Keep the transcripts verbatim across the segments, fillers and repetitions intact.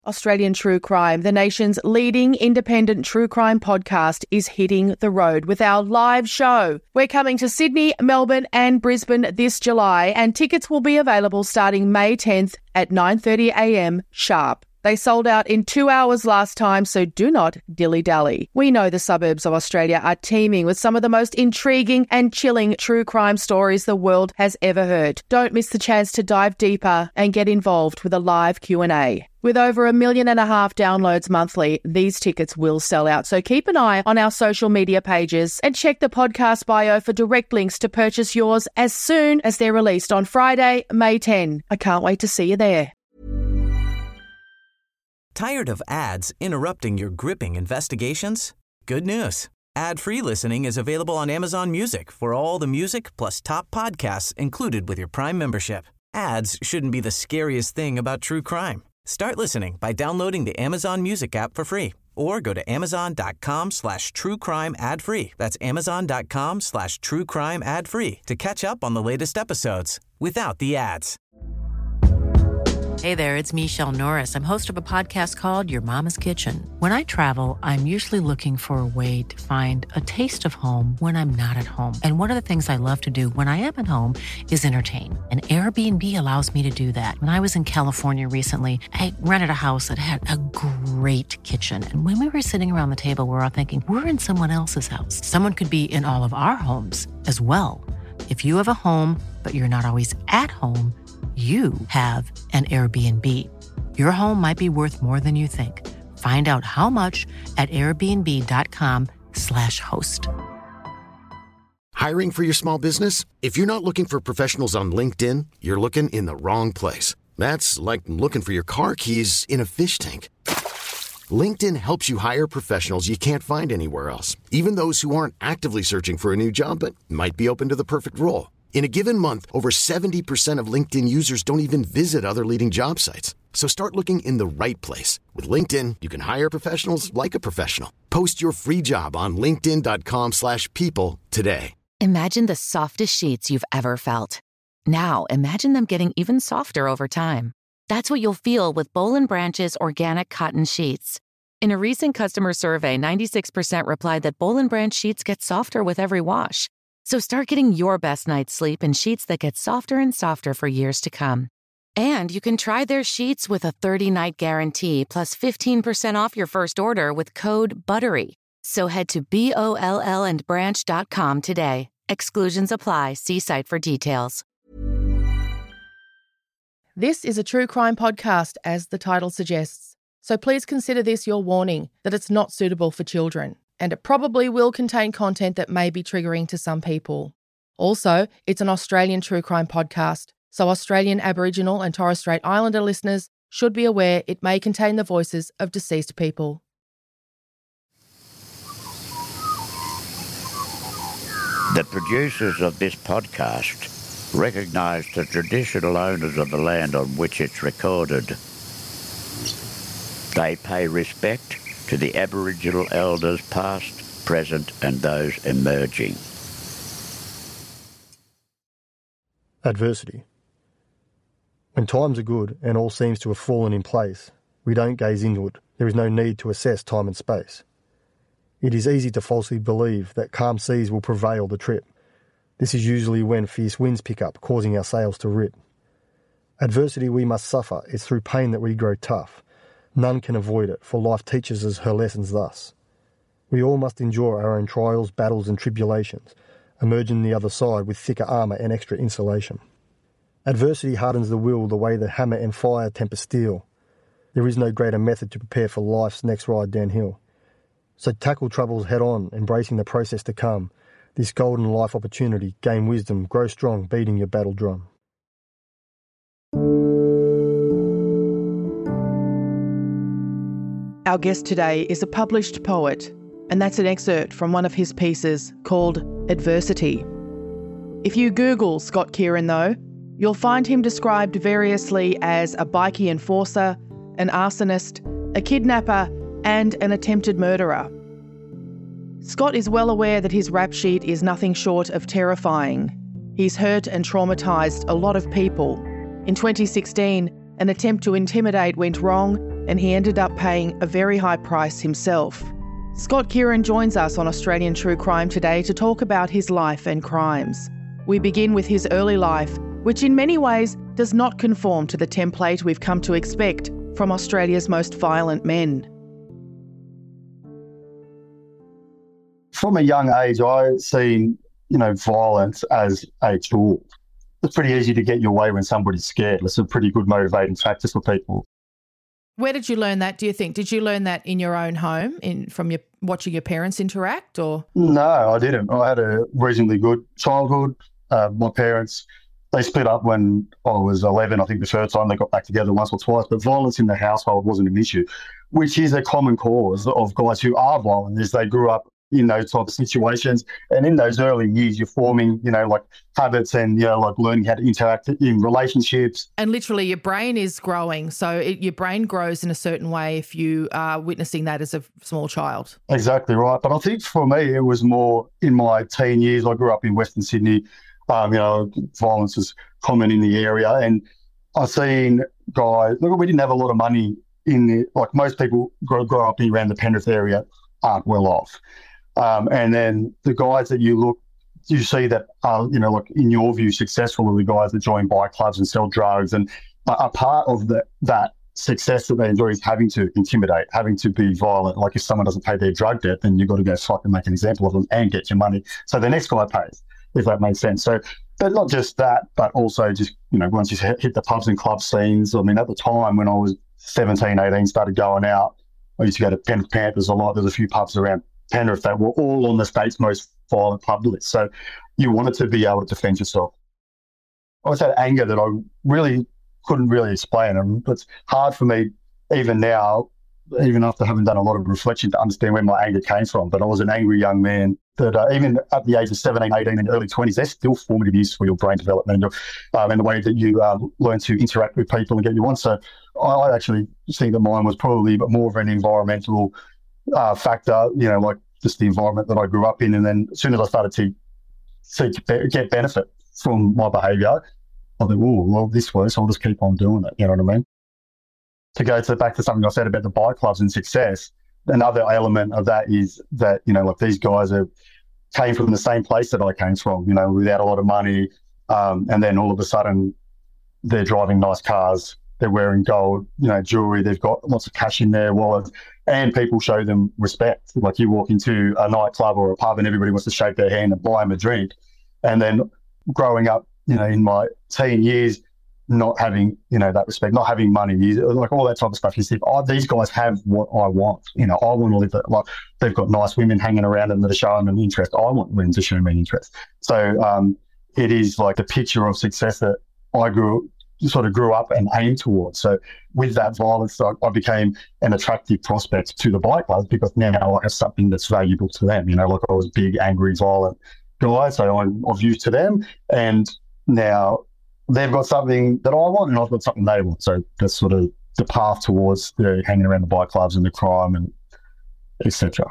Australian True Crime, the nation's leading independent true crime podcast, is hitting the road with our live show. We're coming to Sydney, Melbourne and Brisbane this July, and tickets will be available starting May tenth at nine thirty a m sharp. They sold out in two hours last time, so do not dilly-dally. We know the suburbs of Australia are teeming with some of the most intriguing and chilling true crime stories the world has ever heard. Don't miss the chance to dive deeper and get involved with a live Q and A. With over a million and a half downloads monthly, these tickets will sell out. So keep an eye on our social media pages and check the podcast bio for direct links to purchase yours as soon as they're released on Friday, May tenth. I can't wait to see you there. Tired of ads interrupting your gripping investigations? Good news. Ad-free listening is available on Amazon Music for all the music plus top podcasts included with your Prime membership. Ads shouldn't be the scariest thing about true crime. Start listening by downloading the Amazon Music app for free or go to amazon.com slash true crime ad free. That's amazon.com slash true crime ad free to catch up on the latest episodes without the ads. Hey there, it's Michelle Norris. I'm host of a podcast called Your Mama's Kitchen. When I travel, I'm usually looking for a way to find a taste of home when I'm not at home. And one of the things I love to do when I am at home is entertain. And Airbnb allows me to do that. When I was in California recently, I rented a house that had a great kitchen. And when we were sitting around the table, we were all thinking, we're in someone else's house. Someone could be in all of our homes as well. If you have a home, but you're not always at home, you have an Airbnb. Your home might be worth more than you think. Find out how much at airbnb.com slash host. Hiring for your small business? If you're not looking for professionals on LinkedIn, you're looking in the wrong place. That's like looking for your car keys in a fish tank. LinkedIn helps you hire professionals you can't find anywhere else, even those who aren't actively searching for a new job but might be open to the perfect role. In a given month, over seventy percent of LinkedIn users don't even visit other leading job sites. So start looking in the right place. With LinkedIn, you can hire professionals like a professional. Post your free job on linkedin.com slash people today. Imagine the softest sheets you've ever felt. Now, imagine them getting even softer over time. That's what you'll feel with Boll and Branch's organic cotton sheets. In a recent customer survey, ninety-six percent replied that Boll and Branch sheets get softer with every wash. So start getting your best night's sleep in sheets that get softer and softer for years to come. And you can try their sheets with a thirty-night guarantee plus fifteen percent off your first order with code BUTTERY. So head to B O L L and branch dot com today. Exclusions apply. See site for details. This is a true crime podcast, as the title suggests. So please consider this your warning that it's not suitable for children. And it probably will contain content that may be triggering to some people. Also, it's an Australian true crime podcast, so Australian Aboriginal and Torres Strait Islander listeners should be aware it may contain the voices of deceased people. The producers of this podcast recognise the traditional owners of the land on which it's recorded. They pay respect to the Aboriginal elders past, present and those emerging. Adversity. When times are good and all seems to have fallen in place, we don't gaze inward. There is no need to assess time and space. It is easy to falsely believe that calm seas will prevail the trip. This is usually when fierce winds pick up, causing our sails to rip. Adversity we must suffer. It's through pain that we grow tough. None can avoid it, for life teaches us her lessons thus. We all must endure our own trials, battles and tribulations, emerging the other side with thicker armour and extra insulation. Adversity hardens the will the way that hammer and fire temper steel. There is no greater method to prepare for life's next ride downhill. So tackle troubles head on, embracing the process to come. This golden life opportunity, gain wisdom, grow strong, beating your battle drum. Our guest today is a published poet, and that's an excerpt from one of his pieces called Adversity. If you Google Scott Kieran, though, you'll find him described variously as a bikie enforcer, an arsonist, a kidnapper, and an attempted murderer. Scott is well aware that his rap sheet is nothing short of terrifying. He's hurt and traumatised a lot of people. In twenty sixteen, an attempt to intimidate went wrong, and he ended up paying a very high price himself. Scott Kieran joins us on Australian True Crime today to talk about his life and crimes. We begin with his early life, which in many ways does not conform to the template we've come to expect from Australia's most violent men. From a young age, I've seen, you know, violence as a tool. It's pretty easy to get your way when somebody's scared. It's a pretty good motivating factor for people. Where did you learn that, do you think? Did you learn that in your own home, in from your watching your parents interact, or? No, I didn't. I had a reasonably good childhood. Uh, my parents, they split up when I was eleven. I think the first time they got back together once or twice, but violence in the household wasn't an issue, which is a common cause of guys who are violent, is they grew up in those type of situations. And in those early years, you're forming, you know, like habits and, you know, like learning how to interact in relationships. And literally your brain is growing. So it, your brain grows in a certain way if you are witnessing that as a small child. Exactly right. But I think for me, it was more in my teen years. I grew up in Western Sydney. Um, you know, violence is common in the area. And I've seen guys, look, we didn't have a lot of money in the, like most people grow, grow up around the Penrith area aren't well off. Um, and then the guys that you look, you see that are, you know, like in your view, successful are the guys that join bike clubs and sell drugs. And a, a part of the, that success that they enjoy is having to intimidate, having to be violent. Like if someone doesn't pay their drug debt, then you've got to go fucking make an example of them and get your money. So the next guy pays, if that makes sense. So, but not just that, but also just, you know, once you hit the pubs and club scenes. I mean, at the time when I was seventeen, eighteen, started going out, I used to go to Penrith Panthers a lot. There's a few pubs around Penrith that were all on the state's most violent pub list. So you wanted to be able to defend yourself. I always had anger that I really couldn't really explain. And it's hard for me even now, even after having done a lot of reflection, to understand where my anger came from. But I was an angry young man that uh, even at the age of seventeen, eighteen and early twenties, they're still formative years for your brain development and, your, um, and the way that you um, learn to interact with people and get you on. So I actually think that mine was probably more of an environmental Uh, factor, you know, like just the environment that I grew up in. And then as soon as I started to see, get benefit from my behaviour, I thought, oh, well, this works, I'll just keep on doing it. You know what I mean? To go to back to something I said about the bike clubs and success, another element of that is that, you know, like these guys are, came from the same place that I came from, you know, without a lot of money. Um, and then all of a sudden they're driving nice cars, they're wearing gold, you know, jewelry, they've got lots of cash in their wallets, and people show them respect. Like you walk into a nightclub or a pub and everybody wants to shake their hand and buy them a drink. And then growing up, you know, in my teen years, not having, you know, that respect, not having money, like all that type of stuff. You see, oh, these guys have what I want. You know, I want to live it. Like they've got nice women hanging around them that are showing them interest. I want women to show me interest. So um, it is like the picture of success that I grew sort of grew up and aimed towards. So with that violence, I, I became an attractive prospect to the bike clubs because now I have something that's valuable to them. You know, like I was a big, angry, violent guy, so I'm of use to them. And now they've got something that I want and I've got something they want. So that's sort of the path towards the hanging around the bike clubs and the crime and et cetera.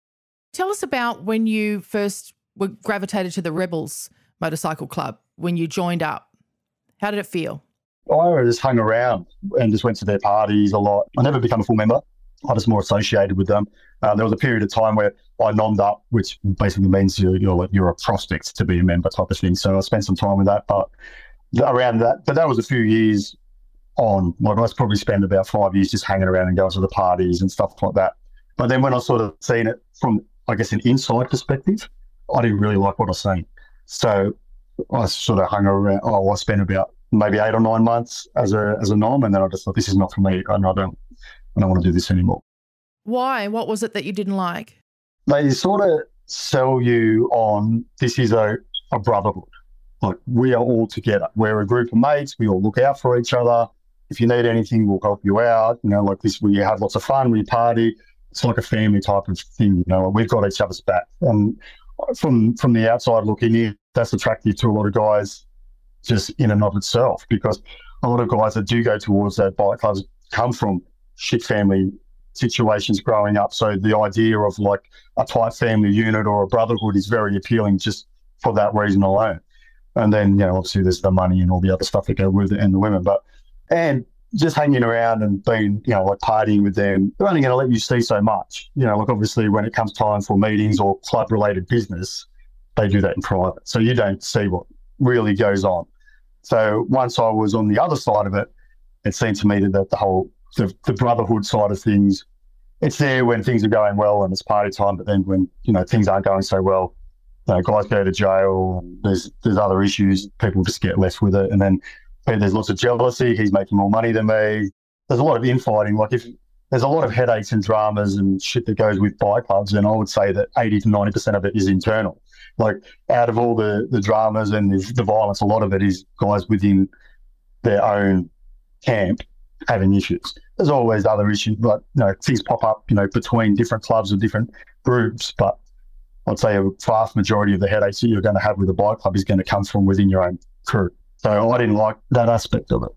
Tell us about when you first were gravitated to the Rebels Motorcycle Club, when you joined up. How did it feel? I just hung around and just went to their parties a lot. I never became a full member. I was more associated with them. Uh, there was a period of time where I nommed up, which basically means you're, you're, like, you're a prospect to be a member type of thing. So I spent some time with that. But around that, but that was a few years on. Like I probably spent about five years just hanging around and going to the parties and stuff like that. But then when I sort of seen it from, I guess, an inside perspective, I didn't really like what I was seeing. So I sort of hung around. Oh, I spent about maybe eight or nine months as a as a nom, and then I just thought, this is not for me, and I don't, I don't want to do this anymore. Why? What was it that you didn't like? They sort of sell you on this is a, a brotherhood. Like we are all together. We're a group of mates. We all look out for each other. If you need anything, we'll help you out. You know, like this, we have lots of fun. We party. It's like a family type of thing. You know, we've got each other's back. And from from the outside looking in, that's attractive to a lot of guys just in and of itself, because a lot of guys that do go towards that bike clubs come from shit family situations growing up. So the idea of like a tight family unit or a brotherhood is very appealing just for that reason alone. And then, you know, obviously there's the money and all the other stuff that go with it and the women. But, and just hanging around and being, you know, like partying with them, they're only going to let you see so much. You know, like obviously when it comes time for meetings or club-related business, they do that in private. So you don't see what really goes on. So once I was on the other side of it, it seemed to me that the whole, the, the brotherhood side of things, it's there when things are going well and it's party time, but then when, you know, things aren't going so well, you know, guys go to jail, there's there's other issues, people just get left with it. And then there's lots of jealousy, he's making more money than me. There's a lot of infighting. Like if there's a lot of headaches and dramas and shit that goes with bike clubs, and I would say that eighty to ninety percent of it is internal. Like out of all the, the dramas and the, the violence, a lot of it is guys within their own camp having issues. There's always other issues, but you know, things pop up, you know, between different clubs or different groups. But I'd say a vast majority of the headaches that you're going to have with a bike club is going to come from within your own crew. So I didn't like that aspect of it.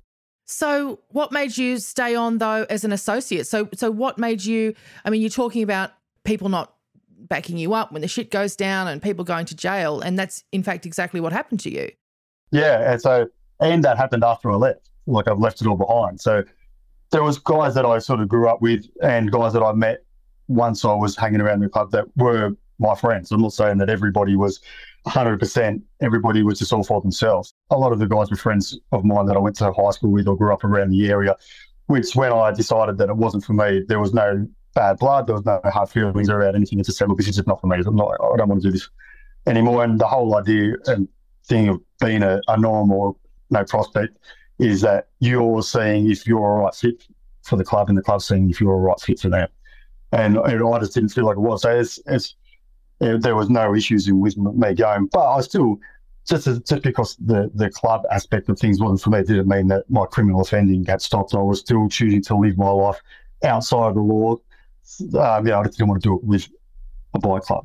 So what made you stay on, though, as an associate? So so what made you, I mean, you're talking about people not backing you up when the shit goes down and people going to jail, and that's, in fact, exactly what happened to you. Yeah, and so, and that happened after I left. Like I've left it all behind. So there was guys that I sort of grew up with and guys that I met once I was hanging around the club that were my friends. I'm not saying that everybody was one hundred percent, everybody was just all for themselves. A lot of the guys were friends of mine that I went to high school with or grew up around the area, which when I decided that it wasn't for me, there was no bad blood, there was no hard feelings about anything. It's just said, look, this is just not for me. I'm not, I don't want to do this anymore. And the whole idea and thing of being a, a norm or no prospect is that you're seeing if you're a right fit for the club and the club's seeing if you're a right fit for them. And, and I just didn't feel like it was. So it's, it's, it, there was no issues with me going, but I still, just as, just because the, the club aspect of things wasn't for me, didn't mean that my criminal offending got stopped. I was still choosing to live my life outside of the law. Um, yeah, I just didn't want to do it with a bike club.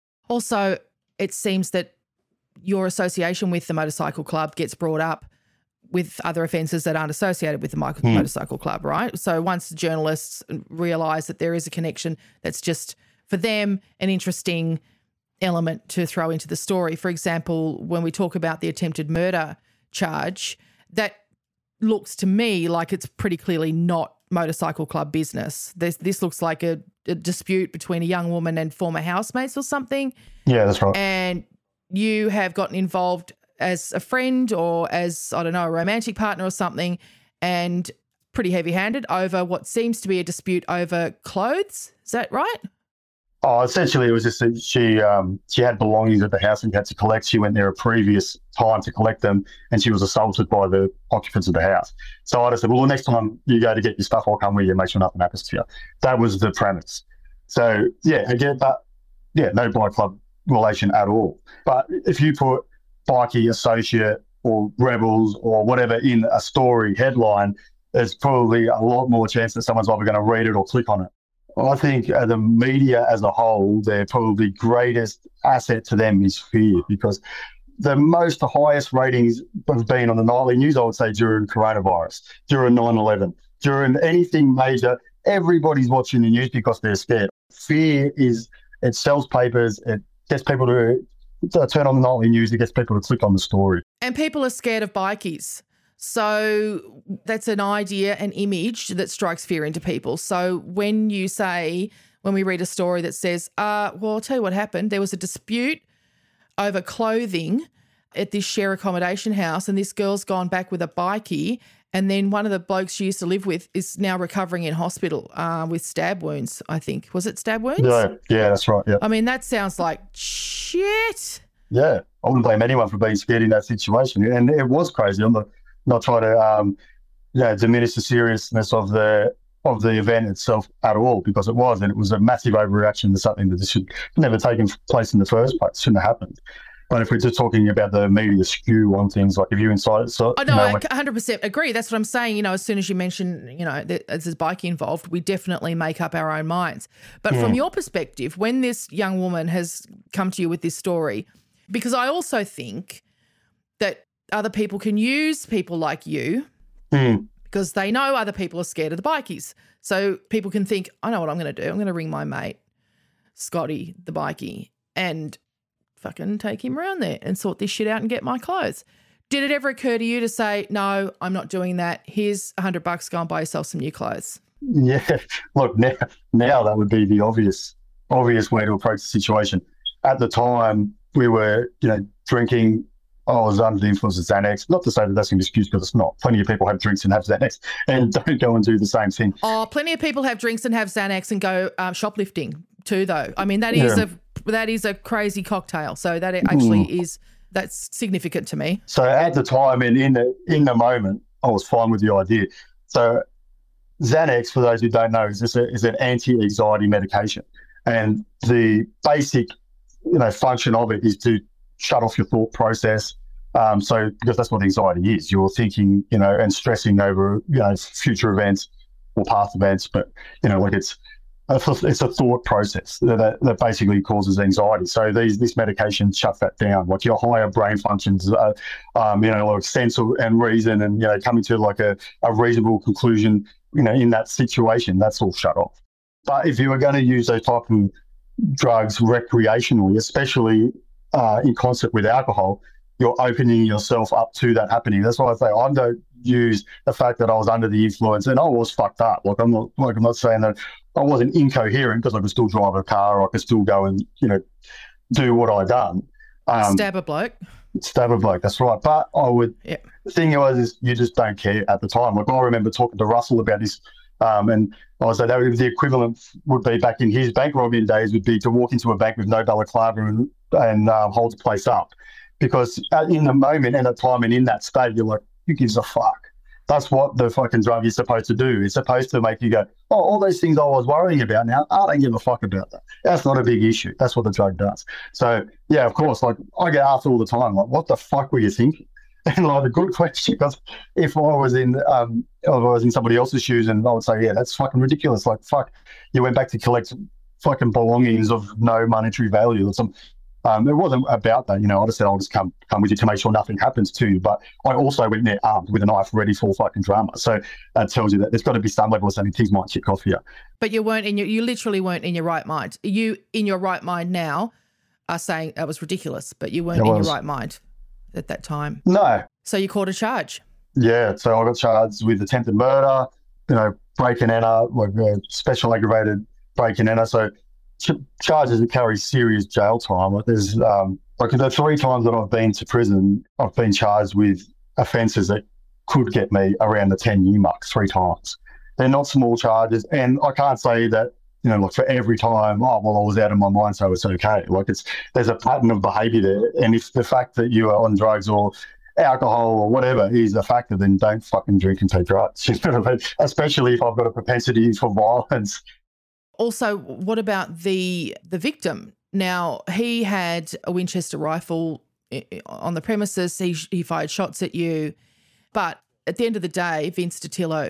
Also, it seems that your association with the motorcycle club gets brought up with other offences that aren't associated with the hmm. motorcycle club, right? So once the journalists realise that there is a connection that's just, for them, an interesting element to throw into the story. For example, when we talk about the attempted murder charge, that looks to me like it's pretty clearly not motorcycle club business. This, this looks like a, a dispute between a young woman and former housemates or something. Yeah, that's right. And you have gotten involved as a friend or as, I don't know, a romantic partner or something, and pretty heavy-handed over what seems to be a dispute over clothes. Is that right? Oh, essentially it was just that she um, she had belongings at the house and had to collect. She went there a previous time to collect them and she was assaulted by the occupants of the house. So I just said, well, the next time you go to get your stuff, I'll come with you and make sure nothing happens to you. That was the premise. So, yeah, again, but, yeah, no bike club relation at all. But if you put bikie, associate or rebels or whatever in a story headline, there's probably a lot more chance that someone's either going to read it or click on it. I think uh, the media as a whole, their probably greatest asset to them is fear, because the most, the highest ratings have been on the nightly news, I would say, during coronavirus, during nine eleven, during anything major. Everybody's watching the news because they're scared. Fear is, it sells papers, it gets people to, to turn on the nightly news, it gets people to click on the story. And people are scared of bikies. So that's an idea, an image that strikes fear into people. So when you say, when we read a story that says, uh, well, I'll tell you what happened. There was a dispute over clothing at this share accommodation house and this girl's gone back with a bikie, and then one of the blokes she used to live with is now recovering in hospital uh, with stab wounds, I think. Was it stab wounds? Yeah, yeah, that's right, yeah. I mean, that sounds like shit. Yeah, I wouldn't blame anyone for being scared in that situation. And it was crazy. I'm not, not trying to um, you know, diminish the seriousness of the of the event itself at all, because it was, and it was a massive overreaction to something that should never taken place in the first place. Shouldn't have happened. But if we're just talking about the media skew on things, like if you inside it, so oh, no, you know, I one hundred percent agree. That's what I'm saying. You know, as soon as you mention, you know, that there's bike involved, we definitely make up our own minds. But yeah. From your perspective, when this young woman has come to you with this story, because I also think that other people can use people like you mm. because they know other people are scared of the bikies. So people can think, I know what I'm going to do. I'm going to ring my mate, Scotty, the bikie, and fucking take him around there and sort this shit out and get my clothes. Did it ever occur to you to say, no, I'm not doing that. Here's a hundred bucks, go and buy yourself some new clothes? Yeah, look, now, now that would be the obvious obvious way to approach the situation. At the time, we were, you know, drinking. I was under the influence of Xanax. Not to say that that's an excuse, because it's not. Plenty of people have drinks and have Xanax and don't go and do the same thing. Oh, plenty of people have drinks and have Xanax and go um, shoplifting too, though. I mean, that is Yeah. a that is a crazy cocktail. So that actually Mm. is that's significant to me. So at the time and in the in the moment, I was fine with the idea. So Xanax, for those who don't know, is this a, is an anti-anxiety medication, and the basic, you know, function of it is to shut off your thought process. Um, so because that's what anxiety is, you're thinking, you know, and stressing over, you know, future events or past events, but you know, like it's a, it's a thought process that, that basically causes anxiety. So these this medication shuts that down. Like your higher brain functions, uh, um, you know, like sense of, and reason, and you know, coming to like a, a reasonable conclusion, you know, in that situation, that's all shut off. But if you were going to use those type of drugs recreationally, especially uh, in concert with alcohol, you're opening yourself up to that happening. That's why I say I don't use the fact that I was under the influence and I was fucked up. Like I'm not, like I'm not saying that I wasn't incoherent, because I could still drive a car, or I could still go and, you know, do what I done. Um, Stab a bloke. Stab a bloke, that's right. But I would. Yep. The thing was, is you just don't care at the time. Like I remember talking to Russell about this, um, and I was like, that would, the equivalent would be back in his bank robbing days would be to walk into a bank with no balaclava and, and um, hold the place up. Because in the moment and at the time and in that state, you're like, who gives a fuck? That's what the fucking drug is supposed to do. It's supposed to make you go, oh, all those things I was worrying about now, I don't give a fuck about that. That's not a big issue. That's what the drug does. So, yeah, of course, like I get asked all the time, like, what the fuck were you thinking? And like a good question, because if I was in, um, if I was in somebody else's shoes, and I would say, yeah, that's fucking ridiculous. Like, fuck, you went back to collect fucking belongings of no monetary value or some. Um, it wasn't about that, you know. I just said I'll just come come with you to make sure nothing happens to you. But I also went there armed with a knife, ready for fucking drama. So that tells you that there's got to be some level of something, things might kick off here. But you weren't in your, you literally weren't in your right mind. You in your right mind now are saying that was ridiculous, but you weren't It in was. your right mind at that time. No. So you caught a charge. Yeah. So I got charged with attempted murder, you know, break and enter, like uh, special aggravated break and enter. So ch- charges that carry serious jail time. Like there's um, like the three times that I've been to prison, I've been charged with offences that could get me around the ten year mark three times. They're not small charges, and I can't say that, you know, like for every time, oh, well, I was out of my mind, so it's okay. Like it's, there's a pattern of behaviour there. And if the fact that you are on drugs or alcohol or whatever is a factor, then don't fucking drink and take drugs. You know what I mean? Especially if I've got a propensity for violence. Also, what about the the victim? Now, he had a Winchester rifle i- i- on the premises. He, he fired shots at you. But at the end of the day, Vince Dattilo,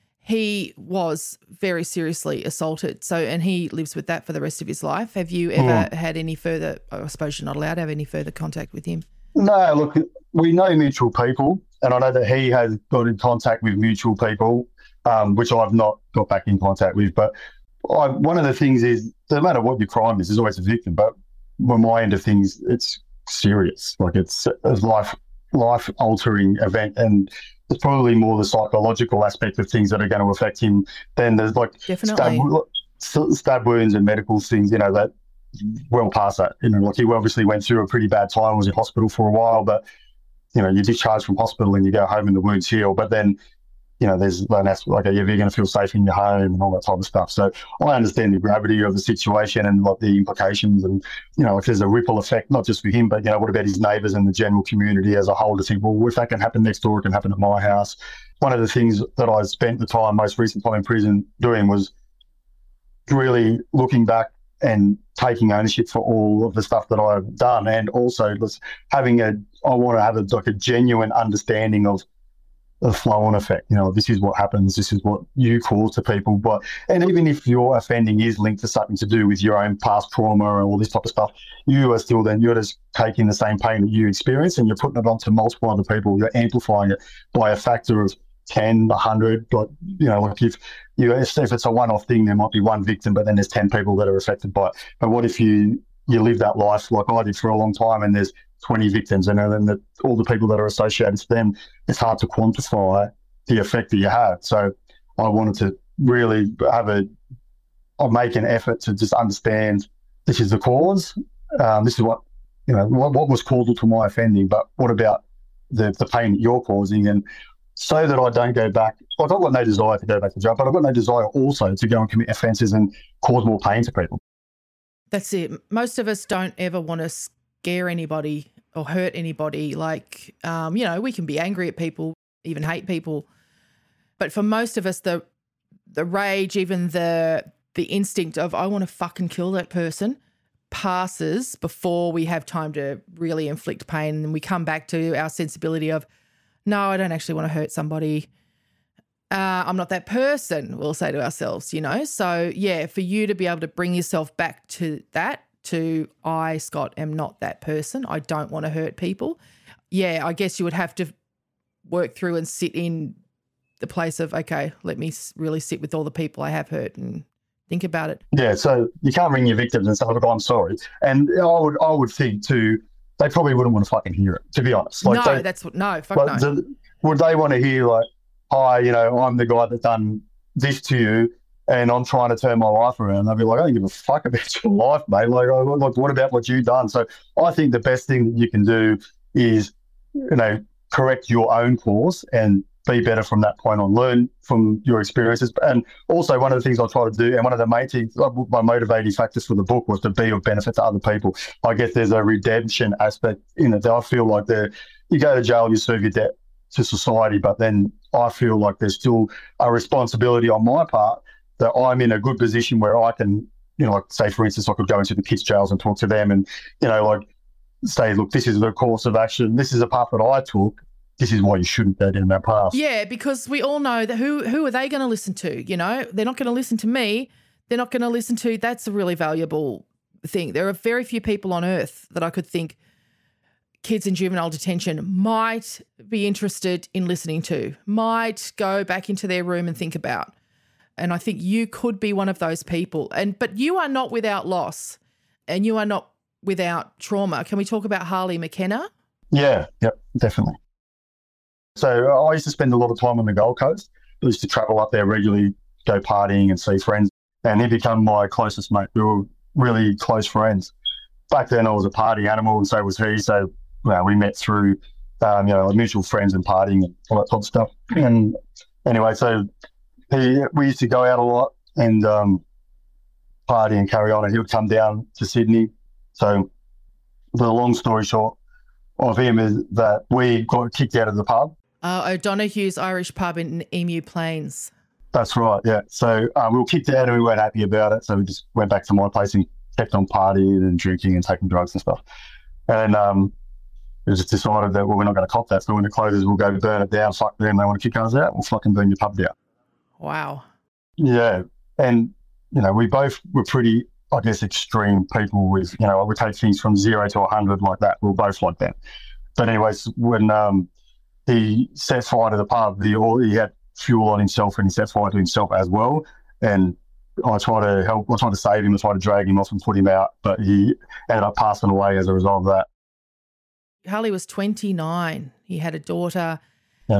he was very seriously assaulted. So, and he lives with that for the rest of his life. Have you ever Mm. had any further, I suppose you're not allowed to have any further contact with him? No, look, we know mutual people, and I know that he has got in contact with mutual people, um, which I've not got back in contact with. But I, one of the things is, no matter what your crime is, there's always a victim. But on my end of things, it's serious. Like it's a life, life-altering event, and it's probably more the psychological aspect of things that are going to affect him than there's like Definitely. stab, stab wounds and medical things, you know, that well past that. You know, like he obviously went through a pretty bad time, was in hospital for a while, but, you know, you're discharged from hospital and you go home and the wounds heal. But then, you know, there's like, like you're going to feel safe in your home and all that type of stuff. So I understand the gravity of the situation and like the implications, and, you know, if there's a ripple effect, not just for him, but, you know, what about his neighbours and the general community as a whole, to think, well, if that can happen next door, it can happen at my house. One of the things that I spent the time, most recent time in prison doing, was really looking back and taking ownership for all of the stuff that I've done, and also just having a, I want to have a, like a genuine understanding of the flow-on effect. You know, this is what happens, this is what you cause to people. But, and even if your offending is linked to something to do with your own past trauma or all this type of stuff, you are still then, you're just taking the same pain that you experience and you're putting it onto multiple other people. You're amplifying it by a factor of ten, a hundred, like, you know, like if you, if it's a one-off thing, there might be one victim, but then there's ten people that are affected by it. But what if you, you live that life like I did for a long time, and there's twenty victims, and then the, all the people that are associated to them, it's hard to quantify the effect that you had. So I wanted to really have a, I'll make an effort to just understand this is the cause. Um, this is what, you know, what, what was causal to my offending, but what about the, the pain that you're causing? And so that I don't go back, I've got no desire to go back to jail, but I've got no desire also to go and commit offences and cause more pain to people. That's it. Most of us don't ever want to scare anybody or hurt anybody. Like, um, you know, we can be angry at people, even hate people. But for most of us, the the rage, even the the instinct of, I want to fucking kill that person, passes before we have time to really inflict pain. And we come back to our sensibility of, no, I don't actually want to hurt somebody. Uh, I'm not that person, we'll say to ourselves, you know. So, yeah, for you to be able to bring yourself back to that, to I, Scott, am not that person. I don't want to hurt people. Yeah, I guess you would have to work through and sit in the place of, okay, let me really sit with all the people I have hurt and think about it. Yeah, so you can't ring your victims and say, look, I'm sorry. And I would I would think too, they probably wouldn't want to fucking hear it, to be honest. Like no, they, that's what, no, fuck like, no. The, would they want to hear like, hi, you know, I'm the guy that done this to you and I'm trying to turn my life around? They'll be like, I don't give a fuck about your life, mate. Like, like, what about what you've done? So I think the best thing that you can do is, you know, correct your own course and be better from that point on, learn from your experiences. And also one of the things I try to do, and one of the main things, my motivating factors for the book was to be of benefit to other people. I guess there's a redemption aspect in it. I feel like there, you go to jail, you serve your debt to society, but then I feel like there's still a responsibility on my part that I'm in a good position where I can, you know, like say, for instance, I could go into the kids' jails and talk to them and, you know, like say, look, this is the course of action. This is a path that I took. This is why you shouldn't go down that path. Yeah, because we all know that who who are they going to listen to? You know, they're not going to listen to me. They're not going to listen to, that's a really valuable thing. There are very few people on earth that I could think kids in juvenile detention might be interested in listening to, might go back into their room and think about. And I think you could be one of those people. And but you are not without loss and you are not without trauma. Can we talk about Harley McKenna? Yeah, yep, definitely. So I used to spend a lot of time on the Gold Coast. I used to travel up there regularly, go partying and see friends. And he became my closest mate. We were really close friends. Back then I was a party animal and so was he. So well, we met through, um, you know, mutual friends and partying and all that sort of stuff. And anyway, so he, we used to go out a lot and um, party and carry on. And he would come down to Sydney. So the long story short of him is that we got kicked out of the pub. Uh, O'Donoghue's Irish pub in Emu Plains. That's right, yeah. So um, we were kicked out and we weren't happy about it. So we just went back to my place and kept on partying and drinking and taking drugs and stuff. And um, it was just decided that, well, we're not going to cop that. So when it closes, we'll go burn it down. Fuck them. They want to kick us out. We'll fucking burn your pub down. Wow. Yeah. And, you know, we both were pretty, I guess, extreme people with, you know, we take things from zero to a hundred like that. We we're both like that. But anyways, when um, he set fire to the pub, he, all, he had fuel on himself and he set fire to himself as well. And I tried to help, I tried to save him, I tried to drag him off and put him out, but he ended up passing away as a result of that. Harley was twenty-nine. He had a daughter. Yeah.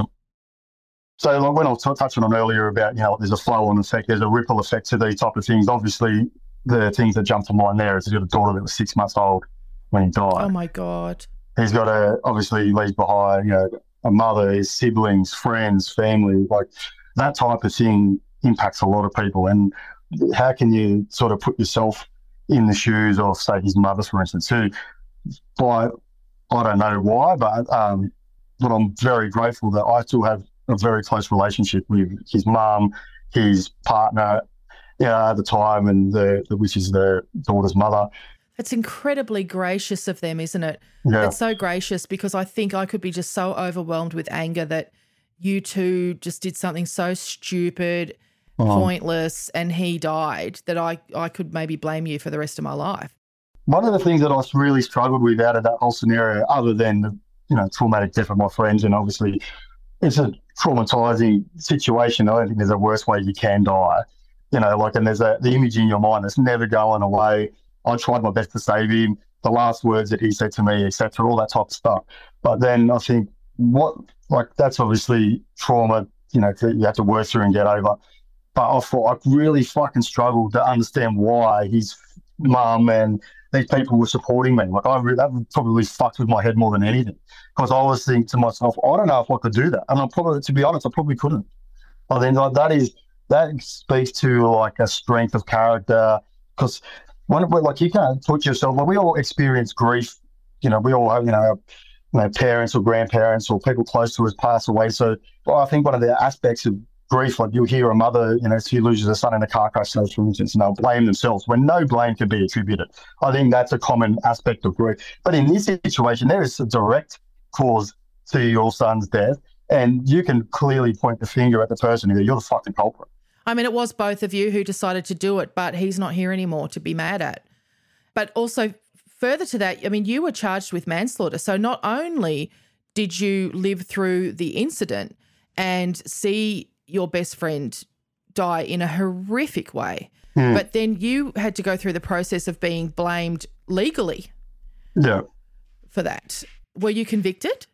So like when I was t- touching on earlier about, you know, there's a flow-on effect, there's a ripple effect to these type of things. Obviously, the things that jump to mind there is he's got a daughter that was six months old when he died. Oh, my God. He's got a, obviously, he leaves behind, you know, a mother, his siblings, friends, family. Like that type of thing impacts a lot of people. And how can you sort of put yourself in the shoes of, say, his mother, for instance, who, by, I don't know why, but um, but I'm very grateful that I still have a very close relationship with his mum, his partner, you know, at the time, and the, the which is the daughter's mother. It's incredibly gracious of them, isn't it? Yeah. It's so gracious because I think I could be just so overwhelmed with anger that you two just did something so stupid, oh. pointless, and he died that I, I could maybe blame you for the rest of my life. One of the things that I really struggled with out of that whole scenario, other than the, you know, traumatic death of my friends, and obviously it's a traumatizing situation. I don't think there's a worse way you can die. You know, like, and there's a, the image in your mind that's never going away. I tried my best to save him. the last words that he said to me, et cetera, all that type of stuff. But then I think what, like, that's obviously trauma, you know, that you have to work through and get over. But I thought I really fucking struggled to understand why his mum and these people were supporting me. Like, I really, that probably fucked with my head more than anything, because I was thinking to myself, I don't know if I could do that. And I probably, to be honest, I probably couldn't. I think like, that is, that speaks to like a strength of character, because when, like, you can't put yourself, like, we all experience grief, you know, we all have, you know, you know, parents or grandparents or people close to us pass away. So well, I think one of the aspects of grief, like, you'll hear a mother, you know, she loses a son in a car crash, for instance, and they'll blame themselves when no blame can be attributed. I think that's a common aspect of grief. But in this situation, there is a direct cause to your son's death, and you can clearly point the finger at the person who you're the fucking culprit. I mean, it was both of you who decided to do it, but he's not here anymore to be mad at. But also, further to that, I mean, you were charged with manslaughter. So not only did you live through the incident and see your best friend die in a horrific way, mm. but then you had to go through the process of being blamed legally yeah. for that. Were you convicted?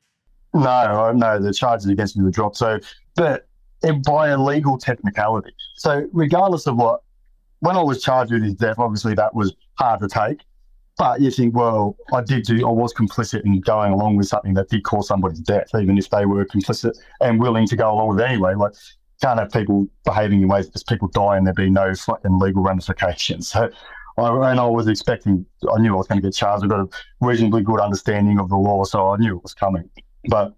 No, no, the charges against me were dropped. So, but it, by a legal technicality. So regardless of what, when I was charged with his death, obviously that was hard to take. But you think, well, I did do, I was complicit in going along with something that did cause somebody's death, even if they were complicit and willing to go along with it anyway. Like, can't have people behaving in ways that people die and there be no fucking legal ramifications. So, I, and I was expecting, I knew I was going to get charged. I got a reasonably good understanding of the law, so I knew it was coming. But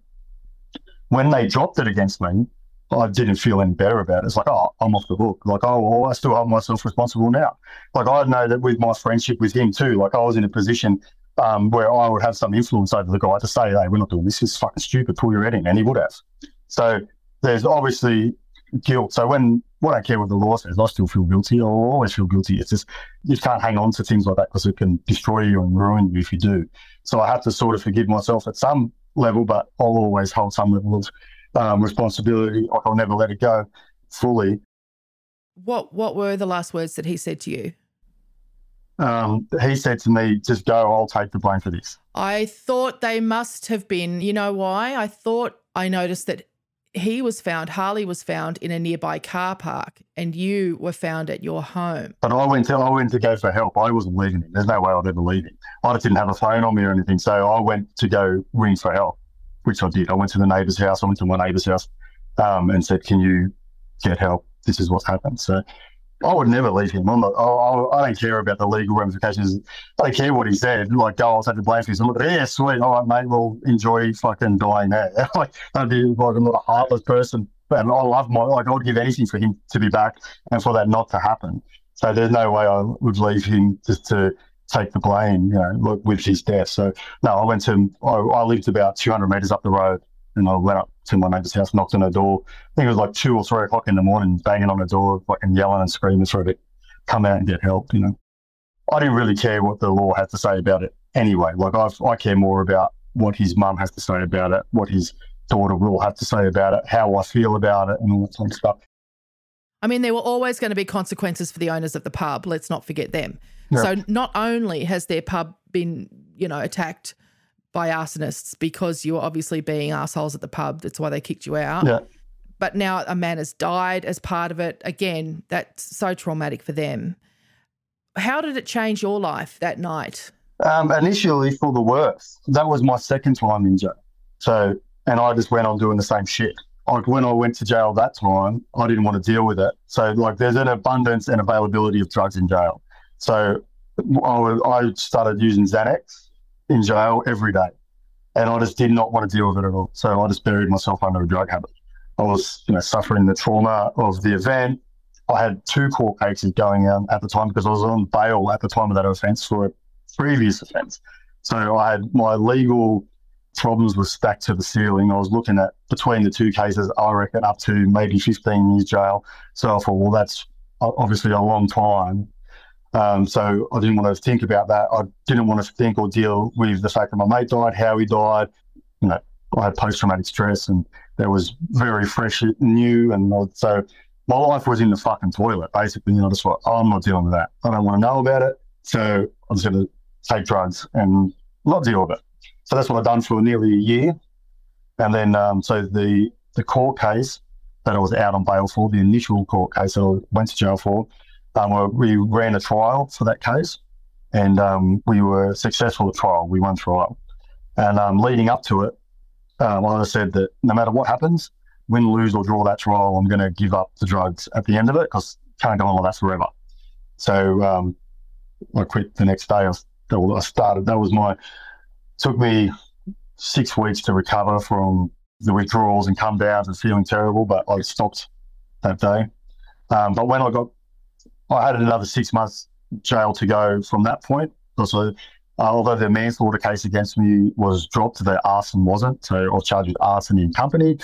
when they dropped it against me, I didn't feel any better about it. It's like, oh, I'm off the hook. Like, oh, well, I still hold myself responsible now. Like, I know that with my friendship with him too, like, I was in a position um, where I would have some influence over the guy to say, hey, we're not doing this. This is fucking stupid. Pull your head in. And he would have. So there's obviously guilt. So when, well, I don't care what the law says, I still feel guilty. I'll always feel guilty. It's just, you can't hang on to things like that because it can destroy you and ruin you if you do. So I have to sort of forgive myself at some level, but I'll always hold some level of Um, responsibility. Like, I'll never let it go fully. What What were the last words that he said to you? Um, he said to me, just go, I'll take the blame for this. I thought they must have been, you know why? I thought I noticed that he was found, Harley was found in a nearby car park and you were found at your home. But I went to I went to go for help. I wasn't leaving him. There's no way I'd ever leave him. I just didn't have a phone on me or anything. So I went to go ring for help, which I did. I went to the neighbour's house. I went to my neighbour's house um, and said, can you get help? This is what's happened. So I would never leave him. I'm not, I, I, I don't care about the legal ramifications. I don't care what he said. Like, oh, I'll take the blame for this. I'm like, yeah, sweet. All right, mate, well, enjoy fucking dying there. Like, I'd be like, I'm not a heartless person. And I love my, like, I would give anything for him to be back and for that not to happen. So there's no way I would leave him just to take the blame, you know, with his death. So no, I went to, I, I lived about two hundred metres up the road and I went up to my neighbour's house, knocked on her door. I think it was like two or three o'clock in the morning, banging on the door, fucking yelling and screaming for her to come out and get help, you know. I didn't really care what the law had to say about it anyway. Like, I've, I care more about what his mum has to say about it, what his daughter will have to say about it, how I feel about it and all that kind of stuff. I mean, there were always going to be consequences for the owners of the pub. Let's not forget them. Yeah. So not only has their pub been, you know, attacked by arsonists because you were obviously being arseholes at the pub, that's why they kicked you out. Yeah. But now a man has died as part of it. Again, that's so traumatic for them. How did it change your life that night? Um, initially for the worse. That was my second time in jail. So, and I just went on doing the same shit. Like, when I went to jail that time, I didn't want to deal with it. So, like, there's an abundance and availability of drugs in jail. So I, was, I started using Xanax in jail every day, and I just did not want to deal with it at all. So I just buried myself under a drug habit. I was, you know, suffering the trauma of the event. I had two court cases going on at the time because I was on bail at the time of that offence for a previous offence. So I had my legal problems were stacked to the ceiling. I was looking at, between the two cases, I reckon up to maybe fifteen years jail. So I thought, well, that's obviously a long time. Um, so I didn't want to think about that. I didn't want to think or deal with the fact that my mate died, how he died. You know, I had post-traumatic stress and that was very fresh, new. And I, so my life was in the fucking toilet, basically. You know, just like, oh, I'm not dealing with that. I don't want to know about it. So I'm just going to take drugs and not deal with it. So that's what I've done for nearly a year. And then, um, so the, the court case that I was out on bail for, the initial court case that I went to jail for, um, we ran a trial for that case, and um, we were successful at trial. We won trial. And um, leading up to it, um, I said that no matter what happens, win, lose or draw that trial, I'm going to give up the drugs at the end of it because can't go on like that forever. So um, I quit the next day. I, I started, that was my, took me six weeks to recover from the withdrawals and come down to feeling terrible, but I stopped that day. Um, but when I got, I had another six months jail to go from that point. Also, uh, although the manslaughter case against me was dropped, the arson wasn't. So I was charged with arson in company.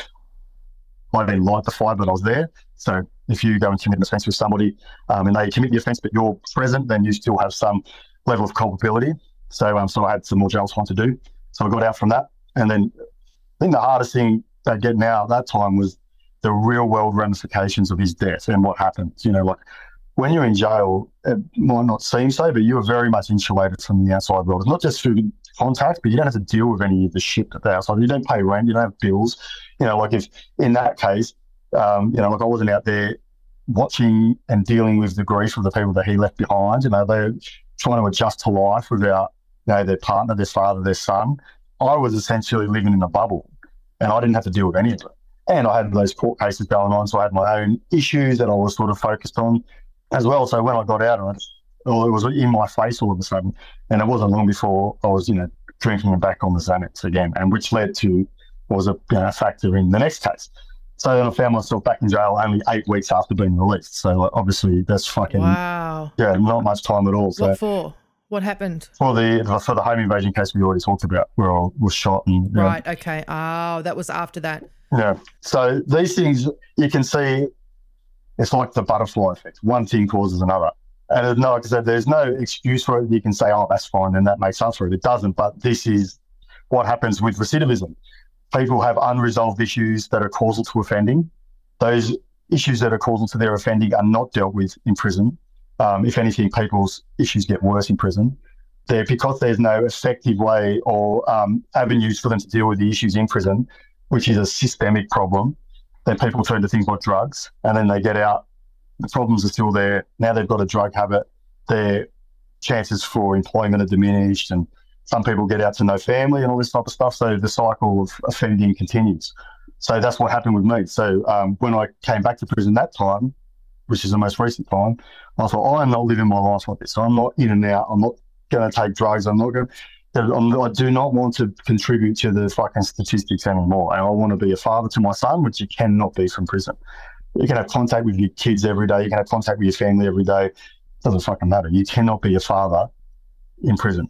I didn't light the fire, but I was there. So if you go and commit an offence with somebody um, and they commit the offence, but you're present, then you still have some level of culpability. So, um, so I had some more jail time to do. So I got out from that. And then I think the hardest thing about getting out at that time was the real world ramifications of his death and what happened. You know, like when you're in jail, it might not seem so, but you are very much insulated from the outside world. It's not just through contact, but you don't have to deal with any of the shit at the outside. You don't pay rent, you don't have bills. You know, like if in that case, um, you know, like I wasn't out there watching and dealing with the grief of the people that he left behind. You know, they're trying to adjust to life without, you know, their partner, their father, their son. I was essentially living in a bubble and I didn't have to deal with any of it. And I had those court cases going on, so I had my own issues that I was sort of focused on as well. So when I got out of it, well, it was in my face all of a sudden. And it wasn't long before I was, you know, drinking back on the Xanax again, and which led to, was a you know, factor in the next case. So then I found myself back in jail only eight weeks after being released. So like, obviously that's fucking, wow. yeah, not much time at all. So what for? What happened? For the for the home invasion case we already talked about, where I was shot. And, right, know, okay. Oh, that was after that. Yeah. So these things, you can see, it's like the butterfly effect. One thing causes another. And no, like I said, there's no excuse for it. You can say, oh, that's fine, and that makes up for it. It doesn't, but this is what happens with recidivism. People have unresolved issues that are causal to offending. Those issues that are causal to their offending are not dealt with in prison. Um, if anything, people's issues get worse in prison. They're, because there's no effective way or um, avenues for them to deal with the issues in prison, which is a systemic problem, then people turn to things like drugs, and then they get out. The problems are still there. Now they've got a drug habit. Their chances for employment are diminished, and some people get out to no family and all this type of stuff. So the cycle of offending continues. So that's what happened with me. So um, when I came back to prison that time, which is the most recent time, I thought, I'm not living my life like this. So I'm not in and out. I'm not going to take drugs. I'm not going to, I do not want to contribute to the fucking statistics anymore. And I want to be a father to my son, which you cannot be from prison. You can have contact with your kids every day. You can have contact with your family every day. It doesn't fucking matter. You cannot be a father in prison.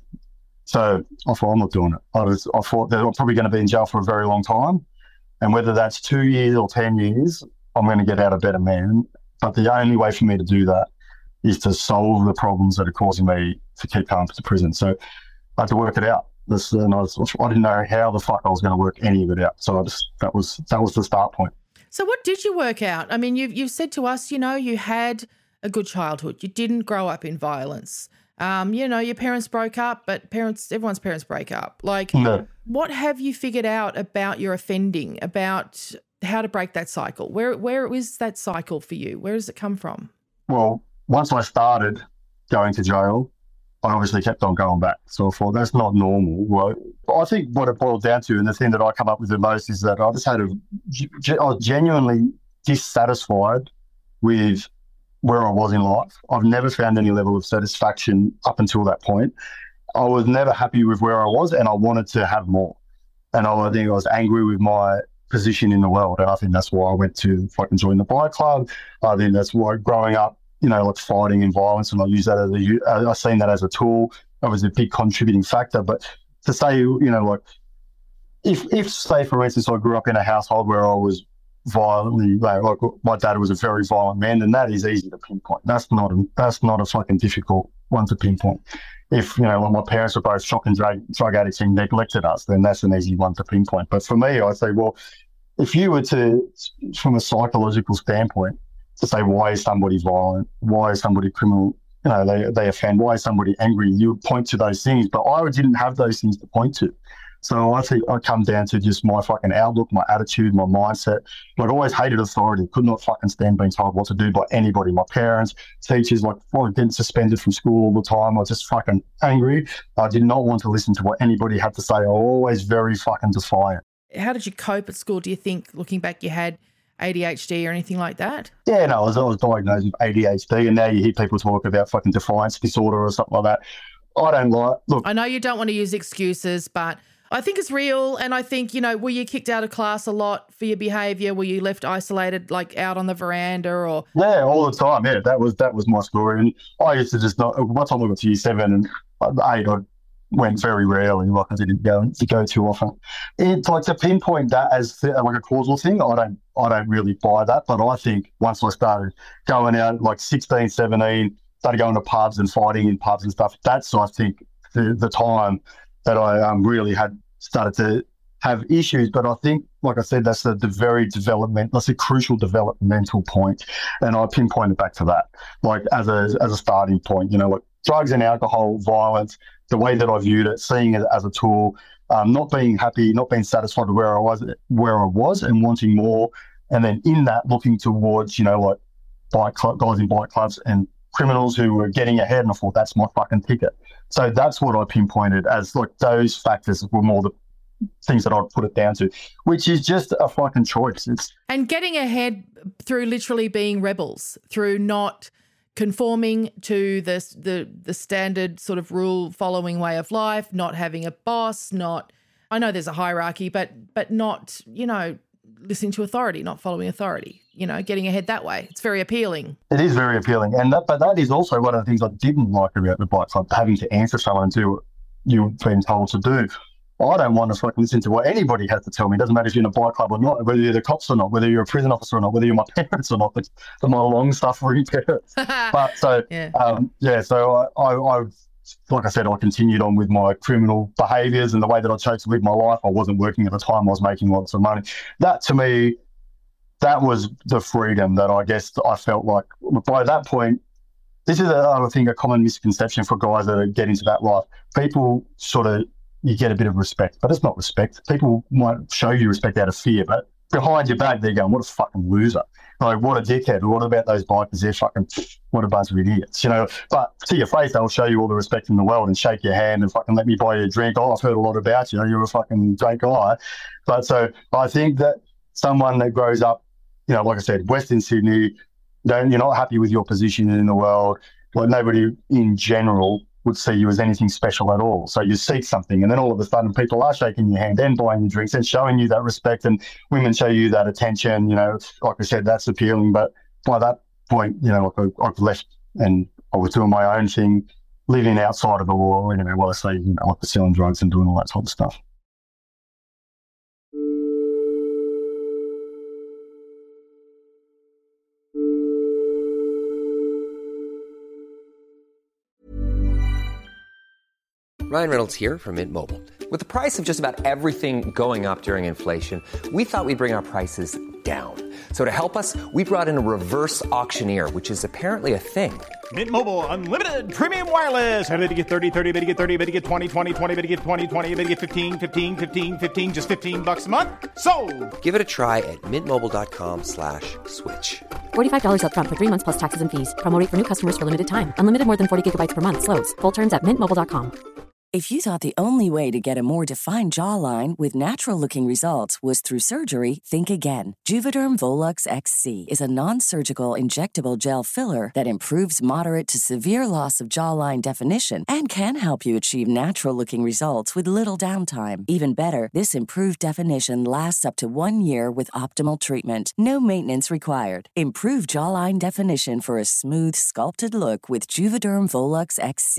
So I thought, I'm not doing it. I, was, I thought that I'm probably going to be in jail for a very long time. And whether that's two years or ten years, I'm going to get out a better man. But the only way for me to do that is to solve the problems that are causing me to keep going to prison. So I had to work it out. This, and I, was, I didn't know how the fuck I was going to work any of it out. So I just, that was that was the start point. So what did you work out? I mean, you've, you've said to us, you know, you had a good childhood. You didn't grow up in violence. Um, you know, your parents broke up, but parents, everyone's parents break up. Like, no. What have you figured out about your offending, about how to break that cycle? Where where is that cycle for you? Where does it come from? Well, once I started going to jail, I obviously kept on going back. So I thought, that's not normal. Well, I think what it boiled down to, and the thing that I come up with the most, is that I just had a, I was genuinely dissatisfied with where I was in life. I've never found any level of satisfaction up until that point. I was never happy with where I was, and I wanted to have more. And I think I was angry with my position in the world. And I think that's why I went to fucking join the bike club. I think that's why growing up, you know, like fighting and violence, and I use that as a, I've seen that as a tool. That was a big contributing factor. But to say, you know, like, if, if say, for instance, I grew up in a household where I was violently, like, like my dad was a very violent man, then that is easy to pinpoint. That's not a, that's not a fucking difficult one to pinpoint. If, you know, when my parents were both shock and drug, drug addicts and neglected us, then that's an easy one to pinpoint. But for me, I say, well, if you were to, from a psychological standpoint, to say, why is somebody violent? Why is somebody criminal? you know, they, they offend. Why is somebody angry? You would point to those things, but I didn't have those things to point to. So I think I come down to just my fucking outlook, my attitude, my mindset. Like, I always hated authority. Could not fucking stand being told what to do by anybody. My parents, teachers, like, well, getting suspended from school all the time. I was just fucking angry. I did not want to listen to what anybody had to say. I was always very fucking defiant. How did you cope at school? Do you think, looking back, you had A D H D or anything like that? Yeah, no, I was, I was diagnosed with A D H D, and now you hear people talk about fucking defiance disorder or something like that. I don't like, look. I know you don't want to use excuses, but I think it's real. And I think, you know, were you kicked out of class a lot for your behaviour? Were you left isolated, like out on the veranda or? Yeah, all the time. Yeah, that was that was my story. And I used to just not, by the time I got to year seven and eight, I went very rarely. Like, I didn't go to go too often. It's like, to pinpoint that as like a causal thing, I don't I don't really buy that. But I think once I started going out, like sixteen, seventeen, started going to pubs and fighting in pubs and stuff, that's, I think, the, the time that I um, really had started to have issues. But I think, like I said, that's the, the very development, that's a crucial developmental point. And I pinpointed back to that, like as a as a starting point, you know, like drugs and alcohol, violence, the way that I viewed it, seeing it as a tool, um, not being happy, not being satisfied with where I was, where I was and wanting more. And then in that, looking towards, you know, like bike club, guys in bike clubs and criminals who were getting ahead, and I thought, that's my fucking ticket. So that's what I pinpointed as, like, those factors were more the things that I'd put it down to, which is just a fucking choice. It's and getting ahead through literally being rebels, through not conforming to the the the standard sort of rule following way of life, not having a boss, not, I know there's a hierarchy, but but not, you know, listening to authority, not following authority, you know, getting ahead that way. It's very appealing. It is very appealing. And that, but that is also one of the things I didn't like about the bike club, having to answer someone and do what you've been told to do. I don't want to fucking listen to what anybody has to tell me. It doesn't matter if you're in a bike club or not, whether you're the cops or not, whether you're a prison officer or not, whether you're my parents or not, but my long-suffering parents. But so, yeah, um, yeah so I, I, I, like I said, I continued on with my criminal behaviours and the way that I chose to live my life. I wasn't working at the time. I was making lots of money. That, to me, that was the freedom that I guess I felt like by that point. This is, a, I think, a common misconception for guys that get into that life. People sort of, you get a bit of respect, but it's not respect. People might show you respect out of fear, but behind your back, they're going, what a fucking loser. Like, what a dickhead. What about those bikers? They're fucking, what a bunch of idiots, you know. But to your face, they'll show you all the respect in the world and shake your hand and fucking let me buy you a drink. Oh, I've heard a lot about you. You know, you're a fucking great guy. But so I think that someone that grows up, you know, like I said, Western Sydney, don't, you're not happy with your position in the world. Like, nobody in general would see you as anything special at all. So you seek something, and then all of a sudden people are shaking your hand and buying you drinks and showing you that respect, and women show you that attention. You know, like I said, that's appealing. But by that point, you know, like I, I've left and I was doing my own thing, living outside of the law, you know, while I say, you know, like selling drugs and doing all that type of stuff. Ryan Reynolds here from Mint Mobile. With the price of just about everything going up during inflation, we thought we'd bring our prices down. So to help us, we brought in a reverse auctioneer, which is apparently a thing. Mint Mobile Unlimited Premium Wireless. How to get thirty, thirty, how to get thirty, how to get twenty, twenty, twenty, how to get twenty, twenty, how to get fifteen, fifteen, fifteen, fifteen, just fifteen bucks a month? Sold! Give it a try at mintmobile.com slash switch. forty-five dollars up front for three months plus taxes and fees. Promo rate for new customers for limited time. Unlimited more than forty gigabytes per month. Slows full terms at mint mobile dot com. If you thought the only way to get a more defined jawline with natural-looking results was through surgery, think again. Juvederm Volux X C is a non-surgical injectable gel filler that improves moderate to severe loss of jawline definition and can help you achieve natural-looking results with little downtime. Even better, this improved definition lasts up to one year with optimal treatment. No maintenance required. Improve jawline definition for a smooth, sculpted look with Juvederm Volux X C.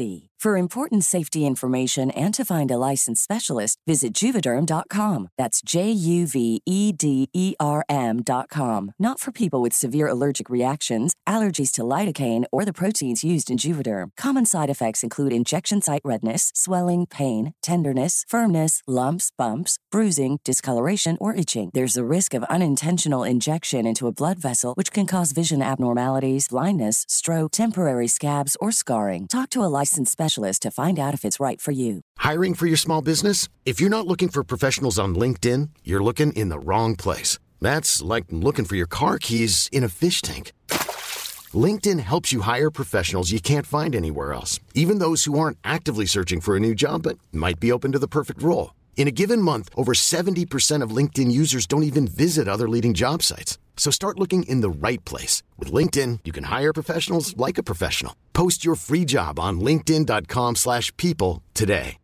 For important safety information and to find a licensed specialist, visit Juvederm dot com. That's J U V E D E R M dot com. Not for people with severe allergic reactions, allergies to lidocaine, or the proteins used in Juvederm. Common side effects include injection site redness, swelling, pain, tenderness, firmness, lumps, bumps, bruising, discoloration, or itching. There's a risk of unintentional injection into a blood vessel, which can cause vision abnormalities, blindness, stroke, temporary scabs, or scarring. Talk to a licensed specialist to find out if it's right for you. Hiring for your small business? If you're not looking for professionals on LinkedIn, you're looking in the wrong place. That's like looking for your car keys in a fish tank. LinkedIn helps you hire professionals you can't find anywhere else, even those who aren't actively searching for a new job but might be open to the perfect role. In a given month, over seventy percent of LinkedIn users don't even visit other leading job sites. So start looking in the right place. With LinkedIn, you can hire professionals like a professional. Post your free job on linkedin dot com slash people today.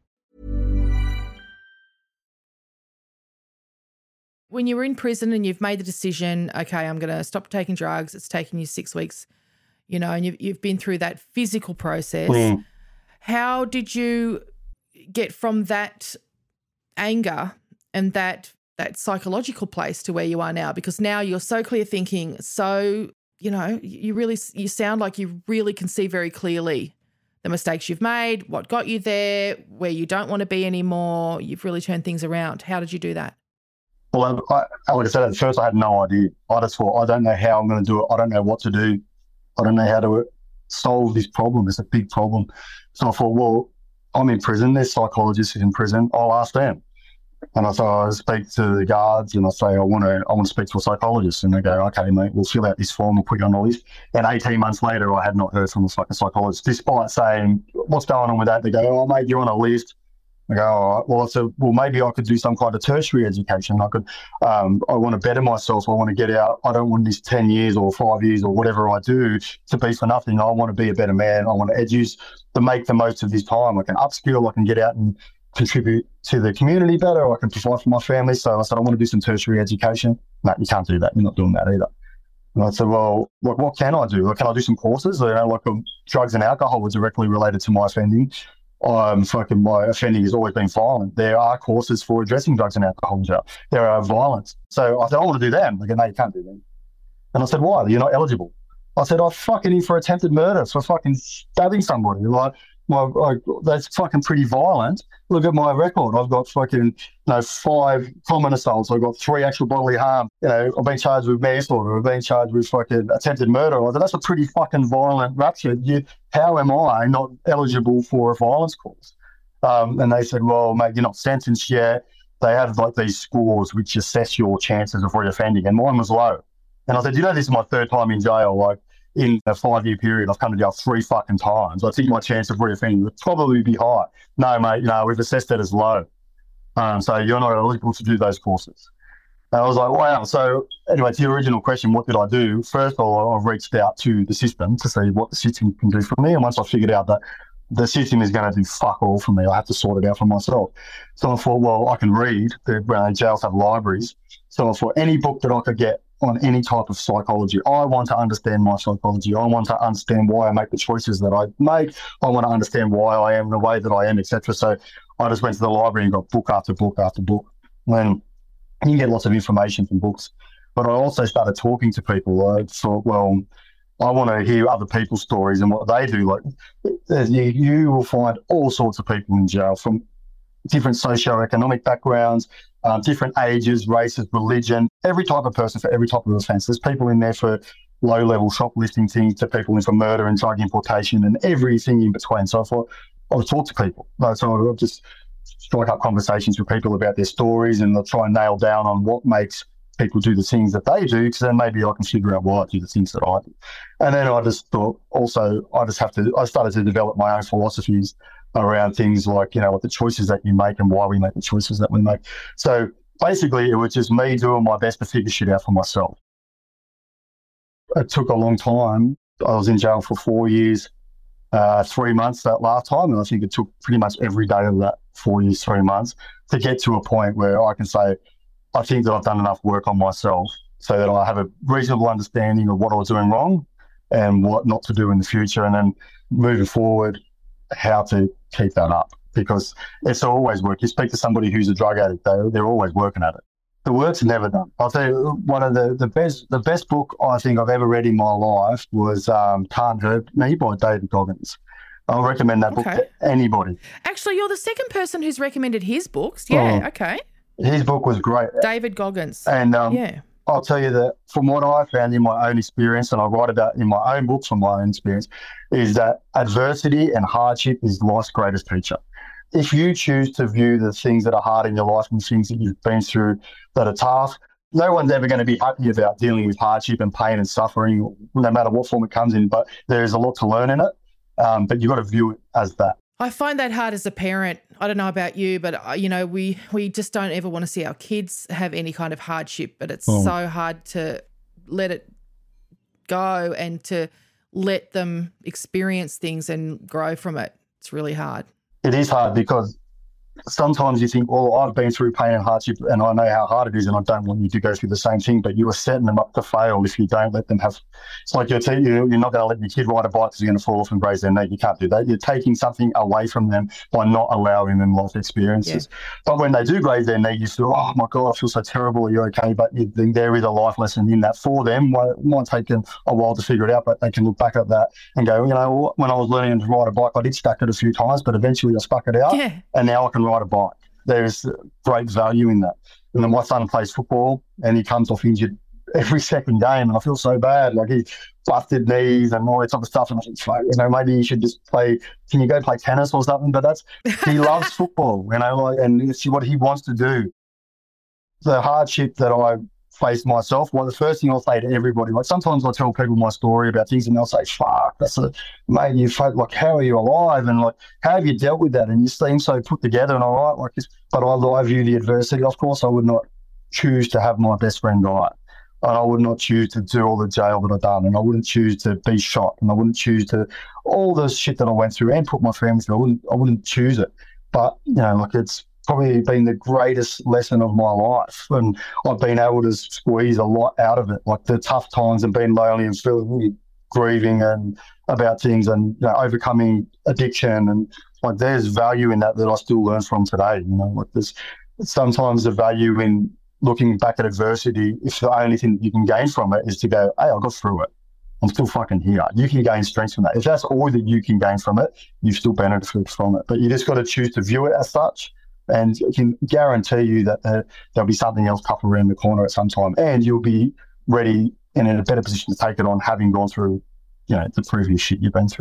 When you were in prison and you've made the decision, okay, I'm going to stop taking drugs, it's taken you six weeks, you know, and you've, you've been through that physical process. Mm. How did you get from that anger and that that psychological place to where you are now? Because now you're so clear thinking, so, you know, you really, you sound like you really can see very clearly the mistakes you've made, what got you there, where you don't want to be anymore. You've really turned things around. How did you do that? Well, I, like I said, at first I had no idea. I just thought, I don't know how I'm going to do it. I don't know what to do. I don't know how to solve this problem. It's a big problem. So I thought, well, I'm in prison. There's psychologists in prison. I'll ask them. And I so I speak to the guards and I say, I want to I want to speak to a psychologist. And they go, okay, mate, we'll fill out this form, we'll put you on the list. And eighteen months later, I had not heard from a psychologist, despite saying, what's going on with that? They go, oh, mate, you're on a list. I go, all right. Well, I said, well, maybe I could do some kind of tertiary education. I could, um, I want to better myself. I want to get out. I don't want this ten years or five years or whatever I do to be for nothing. I want to be a better man. I want to educe, to make the most of this time. I can upskill. I can get out and contribute to the community better. I can provide for my family. So I said, I want to do some tertiary education. No, you can't do that. You're not doing that either. And I said, well, like, what can I do? Like, can I do some courses? You know, like um, drugs and alcohol were directly related to my offending. Um, fucking my offending has always been violent. There are courses for addressing drugs and alcohol. There are violence. So I said, I want to do them. They go, no, you can't do them. And I said, why? You're not eligible. I said, I'm fucking in for attempted murder, for fucking stabbing somebody. Like, my, like, that's fucking pretty violent. Look at my record. I've got fucking, you know, five common assaults. I've got three actual bodily harm. You know, I've been charged with manslaughter. I've been charged with fucking attempted murder. I said, that's a pretty fucking violent rupture. You, how am I not eligible for a violence course? Um, and they said, well, mate, you're not sentenced yet. They have like these scores which assess your chances of reoffending, and mine was low. And I said, you know, this is my third time in jail. Like, in a five-year period, I've come to jail three fucking times. I think my chance of reoffending would probably be high. No, mate, you know, we've assessed that as low. Um, so you're not eligible to do those courses. And I was like, wow. So anyway, to your original question, what did I do? First of all, I've reached out to the system to see what the system can do for me. And once I figured out that the system is going to do fuck all for me, I have to sort it out for myself. So I thought, well, I can read. The uh, jails have libraries. So I thought any book that I could get on any type of psychology. I want to understand my psychology. I want to understand why I make the choices that I make. I want to understand why I am the way that I am, et cetera. So I just went to the library and got book after book after book. And you get lots of information from books. But I also started talking to people. I thought, well, I want to hear other people's stories and what they do. Like, you, you will find all sorts of people in jail from different socioeconomic backgrounds, um, different ages, races, religion, every type of person for every type of offence. There's people in there for low-level shoplifting things to people in for murder and drug importation and everything in between. So I thought I would talk to people. So I would just strike up conversations with people about their stories, and I'll try and nail down on what makes people do the things that they do, because then maybe I can figure out why I do the things that I do. And then I just thought also I just have to, I started to develop my own philosophies around things like, you know, what the choices that you make and why we make the choices that we make. So basically it was just me doing my best to figure shit out for myself. It took a long time. I was in jail for four years, uh, three months that last time. And I think it took pretty much every day of that four years, three months to get to a point where I can say, I think that I've done enough work on myself so that I have a reasonable understanding of what I was doing wrong and what not to do in the future. And then moving forward, how to keep that up, because it's always work. You speak to somebody who's a drug addict, they, they're always working at it. The work's never done. I'll tell you, one of the, the best the best book I think I've ever read in my life was um, Can't Hurt Me by David Goggins. I'll recommend that Okay. book to anybody. Actually, you're the second person who's recommended his books. Yeah, Oh. okay. His book was great. David Goggins. And um, yeah. I'll tell you that from what I found in my own experience, and I write about in my own books from my own experience, is that adversity and hardship is life's greatest teacher. If you choose to view the things that are hard in your life and things that you've been through that are tough, no one's ever going to be happy about dealing with hardship and pain and suffering, no matter what form it comes in. But there's a lot to learn in it. Um, but you've got to view it as that. I find that hard as a parent. I don't know about you, but, uh, you know, we, we just don't ever want to see our kids have any kind of hardship, but it's Oh. so hard to let it go and to let them experience things and grow from it. It's really hard. It is hard because sometimes you think, well, I've been through pain and hardship and I know how hard it is and I don't want you to go through the same thing, but you are setting them up to fail if you don't let them have, it's like you're, te- you're not going to let your kid ride a bike because you're going to fall off and graze their knee. You can't do that. You're taking something away from them by not allowing them life experiences. Yeah. But when they do graze their knee, you feel, oh my God, I feel so terrible. Are you okay? But you think there is a life lesson in that for them. It might take them a while to figure it out, but they can look back at that and go, you know, when I was learning to ride a bike, I did stack it a few times, but eventually I stuck it out Yeah. and now I can ride a bike. There's great value in that. And then my son plays football and he comes off injured every second game and I feel so bad. Like he busted knees and all that type of stuff. And I think, you know, maybe you should just play, can you go play tennis or something? But that's, he loves football, you know, like, and it's what he wants to do. The hardship that I faced myself, well, the first thing I'll say to everybody, like sometimes I tell people my story about things and they'll say, fuck, that's a, mate, you folk, like, how are you alive? And like, how have you dealt with that? And you seem so put together and all right, like this, but I, I view the adversity. Of course, I would not choose to have my best friend die. And I would not choose to do all the jail that I've done. And I wouldn't choose to be shot. And I wouldn't choose to, all the shit that I went through and put my family through, I wouldn't, I wouldn't choose it. But, you know, like it's probably been the greatest lesson of my life. And I've been able to squeeze a lot out of it, like the tough times and being lonely and feeling grieving and about things and, you know, overcoming addiction. And like there's value in that that I still learn from today. You know, like there's sometimes the value in looking back at adversity, if the only thing you can gain from it is to go, hey, I got through it. I'm still fucking here. You can gain strength from that. If that's all that you can gain from it, you still benefit from it. But you just got to choose to view it as such. And I can guarantee you that there, there'll be something else pop around the corner at some time, and you'll be ready and in a better position to take it on, having gone through, you know, the previous shit you've been through.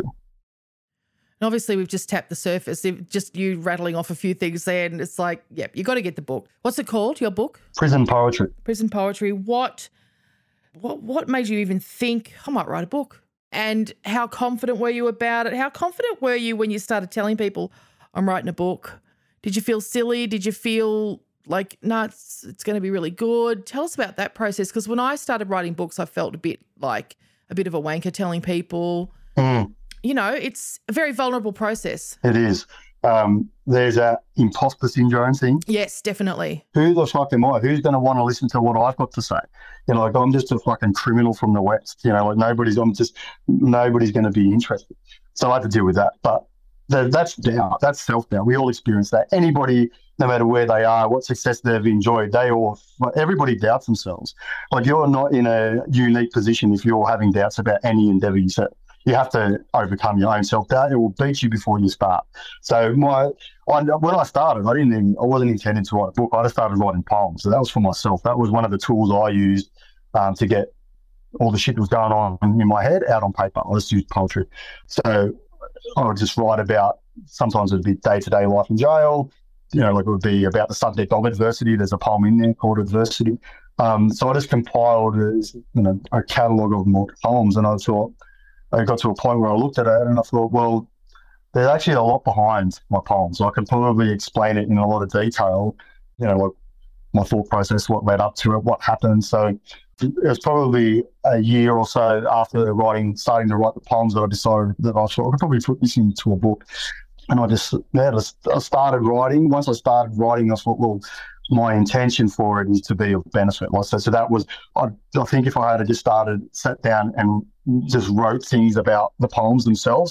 And obviously, we've just tapped the surface. Just you rattling off a few things there, and it's like, yep, you got to get the book. What's it called? Your book? Prison Poetry. Prison Poetry. What, what, what made you even think I might write a book? And how confident were you about it? How confident were you when you started telling people, I'm writing a book? Did you feel silly? Did you feel like, no, nah, it's, it's going to be really good? Tell us about that process, because when I started writing books, I felt a bit like a bit of a wanker telling people. Mm. You know, it's a very vulnerable process. It is. Um, there's a imposter syndrome thing. Yes, definitely. Who the fuck am I? Who's going to want to listen to what I've got to say? You know, like I'm just a fucking criminal from the West. You know, like nobody's, I'm just, nobody's going to be interested. So I had to deal with that. But the, that's doubt. That's self-doubt. We all experience that. Anybody, no matter where they are, what success they've enjoyed, they all, everybody doubts themselves. Like you're not in a unique position if you're having doubts about any endeavour you set. You have to overcome your own self-doubt. It will beat you before you start. So my, I, when I started, I didn't even, I wasn't intending to write a book. I just started writing poems. So that was for myself. That was one of the tools I used um, to get all the shit that was going on in my head out on paper. I just used poetry. So I would just write about, sometimes it would be day-to-day life in jail. You know, like it would be about the subject of adversity. There's a poem in there called Adversity. Um, so I just compiled, you know, a catalogue of more poems, and I thought, I got to a point where I looked at it and I thought, well, there's actually a lot behind my poems. I can probably explain it in a lot of detail, you know, like my thought process, what led up to it, what happened. So it was probably a year or so after writing, starting to write the poems, that I decided that I thought I could probably put this into a book. And I just, yeah, I started writing. Once I started writing, I thought, well, my intention for it is to be of benefit. Like, so, so that was, I, I think if I had just started, sat down and just wrote things about the poems themselves,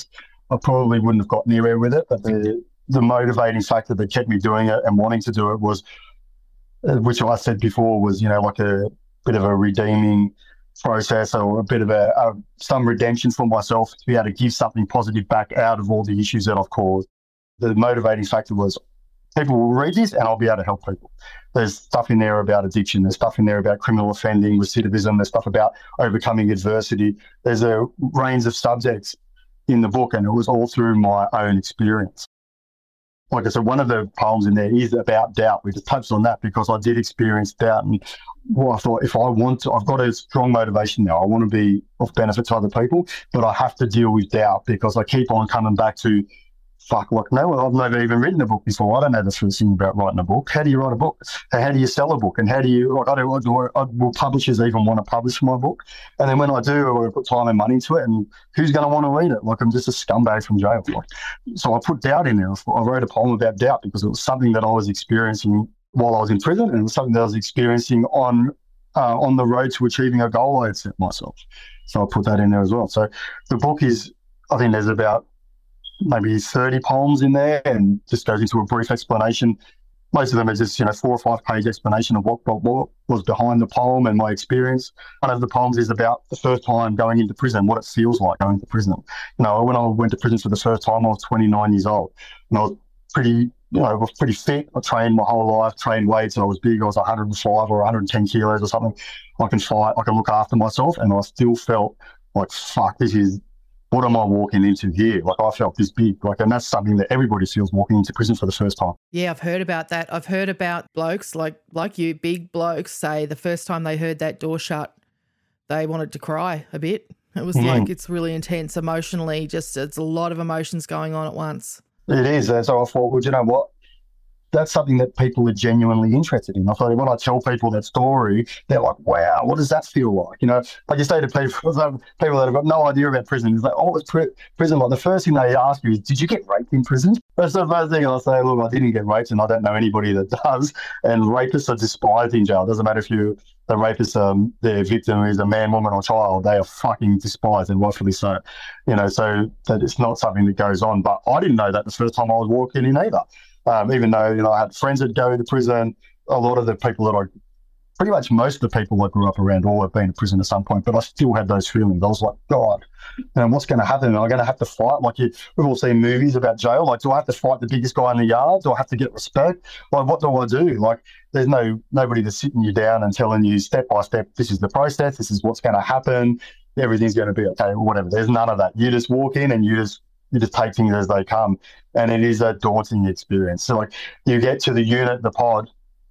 I probably wouldn't have got anywhere with it. But the the motivating factor that kept me doing it and wanting to do it was, which I said before, was, you know, like a bit of a redeeming process or a bit of a, a some redemption for myself to be able to give something positive back out of all the issues that I've caused. The motivating factor was people will read this and I'll be able to help people. There's stuff in there about addiction. There's stuff in there about criminal offending, recidivism. There's stuff about overcoming adversity. There's a range of subjects in the book, and it was all through my own experience. Like I said, one of the poems in there is about doubt. We just touched on that because I did experience doubt. And well, I thought, if I want to, I've got a strong motivation now. I want to be of benefit to other people, but I have to deal with doubt because I keep on coming back to, fuck, like, no, I've never even written a book before. I don't know the first thing about writing a book. How do you write a book? How do you sell a book? And how do you, like, I don't, do, I, will publishers even want to publish my book? And then when I do, I put time and money into it, and who's going to want to read it? Like, I'm just a scumbag from jail. Like, so I put doubt in there. I wrote a poem about doubt because it was something that I was experiencing while I was in prison, and it was something that I was experiencing on uh, on the road to achieving a goal I had set myself. So I put that in there as well. So the book is, I think there's about maybe thirty poems in there, and just goes into a brief explanation. Most of them are just, you know, four or five page explanation of what, what, what was behind the poem and my experience. One of the poems is about the first time going into prison, what it feels like going to prison. You know, when I went to prison for the first time, I was twenty-nine years old, and I was pretty, you know, I was pretty fit. I trained my whole life, trained weights, and I was big. I was one hundred five or one hundred ten kilos or something. I can fight, I can look after myself, and I still felt like, fuck, this is, what am I walking into here? Like, I felt this big, like, and that's something that everybody feels walking into prison for the first time. Yeah, I've heard about that. I've heard about blokes like like you, big blokes, say the first time they heard that door shut, they wanted to cry a bit. It was mm. like, it's really intense emotionally. Just, it's a lot of emotions going on at once. It is. And so I thought, well, you know what? That's something that people are genuinely interested in. I thought when I tell people that story, they're like, wow, what does that feel like? You know, like you say to people, people that have got no idea about prison, it's like, oh, it's pri- prison. Like, the first thing they ask you is, did you get raped in prison? That's the first thing I'll say, look, I didn't get raped, and I don't know anybody that does. And rapists are despised in jail. It doesn't matter if you, the rapist, um, their victim is a man, woman, or child, they are fucking despised, and rightfully so. You know, so that it's not something that goes on. But I didn't know that the first time I was walking in either. Um, even though, you know, I had friends that go to prison, a lot of the people that I, pretty much most of the people I grew up around all have been to prison at some point, but I still had those feelings. I was like, God, you know, what's going to happen? Am I going to have to fight? Like, you, we've all seen movies about jail. Like, do I have to fight the biggest guy in the yard? Do I have to get respect? Like, what do I do? Like, there's no nobody that's sitting you down and telling you step by step, this is the process, this is what's going to happen, everything's going to be okay, or whatever. There's none of that. You just walk in and you just, you just take things as they come, and it is a daunting experience. So, like, you get to the unit, the pod,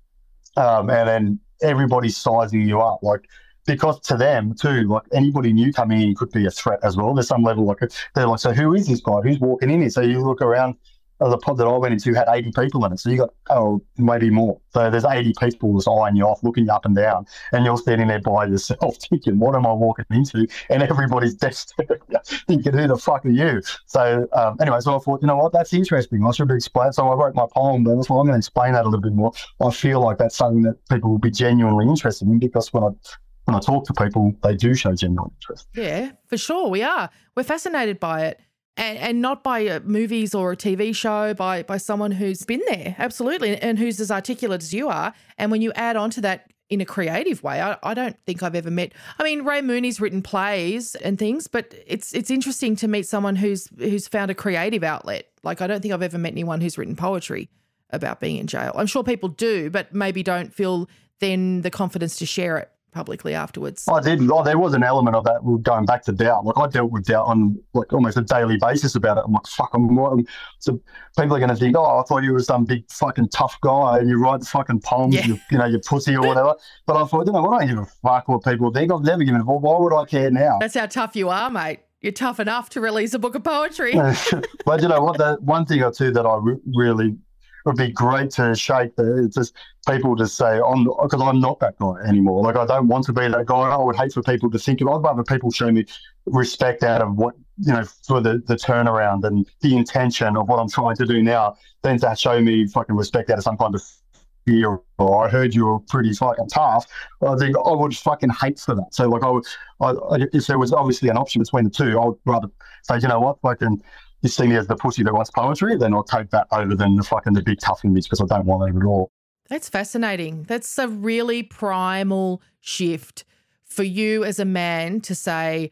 um, and then everybody's sizing you up, like, because to them too, like, anybody new coming in could be a threat as well. There's some level, like, they're like, so who is this guy? Who's walking in here? So you look around. Uh, the pod that I went into had eighty people in it, so you got, oh, maybe more. So there's eighty people just eyeing you off, looking up and down, and you're standing there by yourself thinking, what am I walking into? And everybody's just thinking, who the fuck are you? So um, anyway, so I thought, you know what, that's interesting. I should explain. So I wrote my poem, but that's why I'm going to explain that a little bit more. I feel like that's something that people will be genuinely interested in, because when I when I talk to people, they do show genuine interest. Yeah, for sure, we are. We're fascinated by it. And, and not by uh, movies or a T V show, by by someone who's been there, absolutely, and who's as articulate as you are. And when you add on to that in a creative way, I, I don't think I've ever met, I mean, Ray Mooney's written plays and things, but it's it's interesting to meet someone who's who's found a creative outlet. Like, I don't think I've ever met anyone who's written poetry about being in jail. I'm sure people do, but maybe don't feel then the confidence to share it publicly afterwards. I did. Oh, there was an element of that going back to doubt. Like, I dealt with doubt on, like, almost a daily basis about it. I'm like, fuck, I'm, I'm so people are going to think, oh, I thought you were some big fucking tough guy and you write fucking poems, yeah. you, you know, you're pussy or whatever. But I thought, you know, I don't give a fuck what people think. I've never given a fuck. Why would I care now? That's how tough you are, mate. You're tough enough to release a book of poetry. But you know what? The one thing or two that I re- really would be great to shake the, it's just people to say, I'm because I'm not that guy anymore. Like, I don't want to be that guy. I would hate for people to think of, I'd rather people show me respect out of what, you know, for the, the turnaround and the intention of what I'm trying to do now, than to show me fucking respect out of some kind of fear, or I heard you were pretty fucking tough. I think I would fucking hate for that. So, like, I would, I, if there was obviously an option between the two, I would rather say, you know what, fucking, you see me as the pussy that wants poetry, then I'll take that over than the fucking the big tough image because I don't want it at all. That's fascinating. That's a really primal shift for you as a man to say,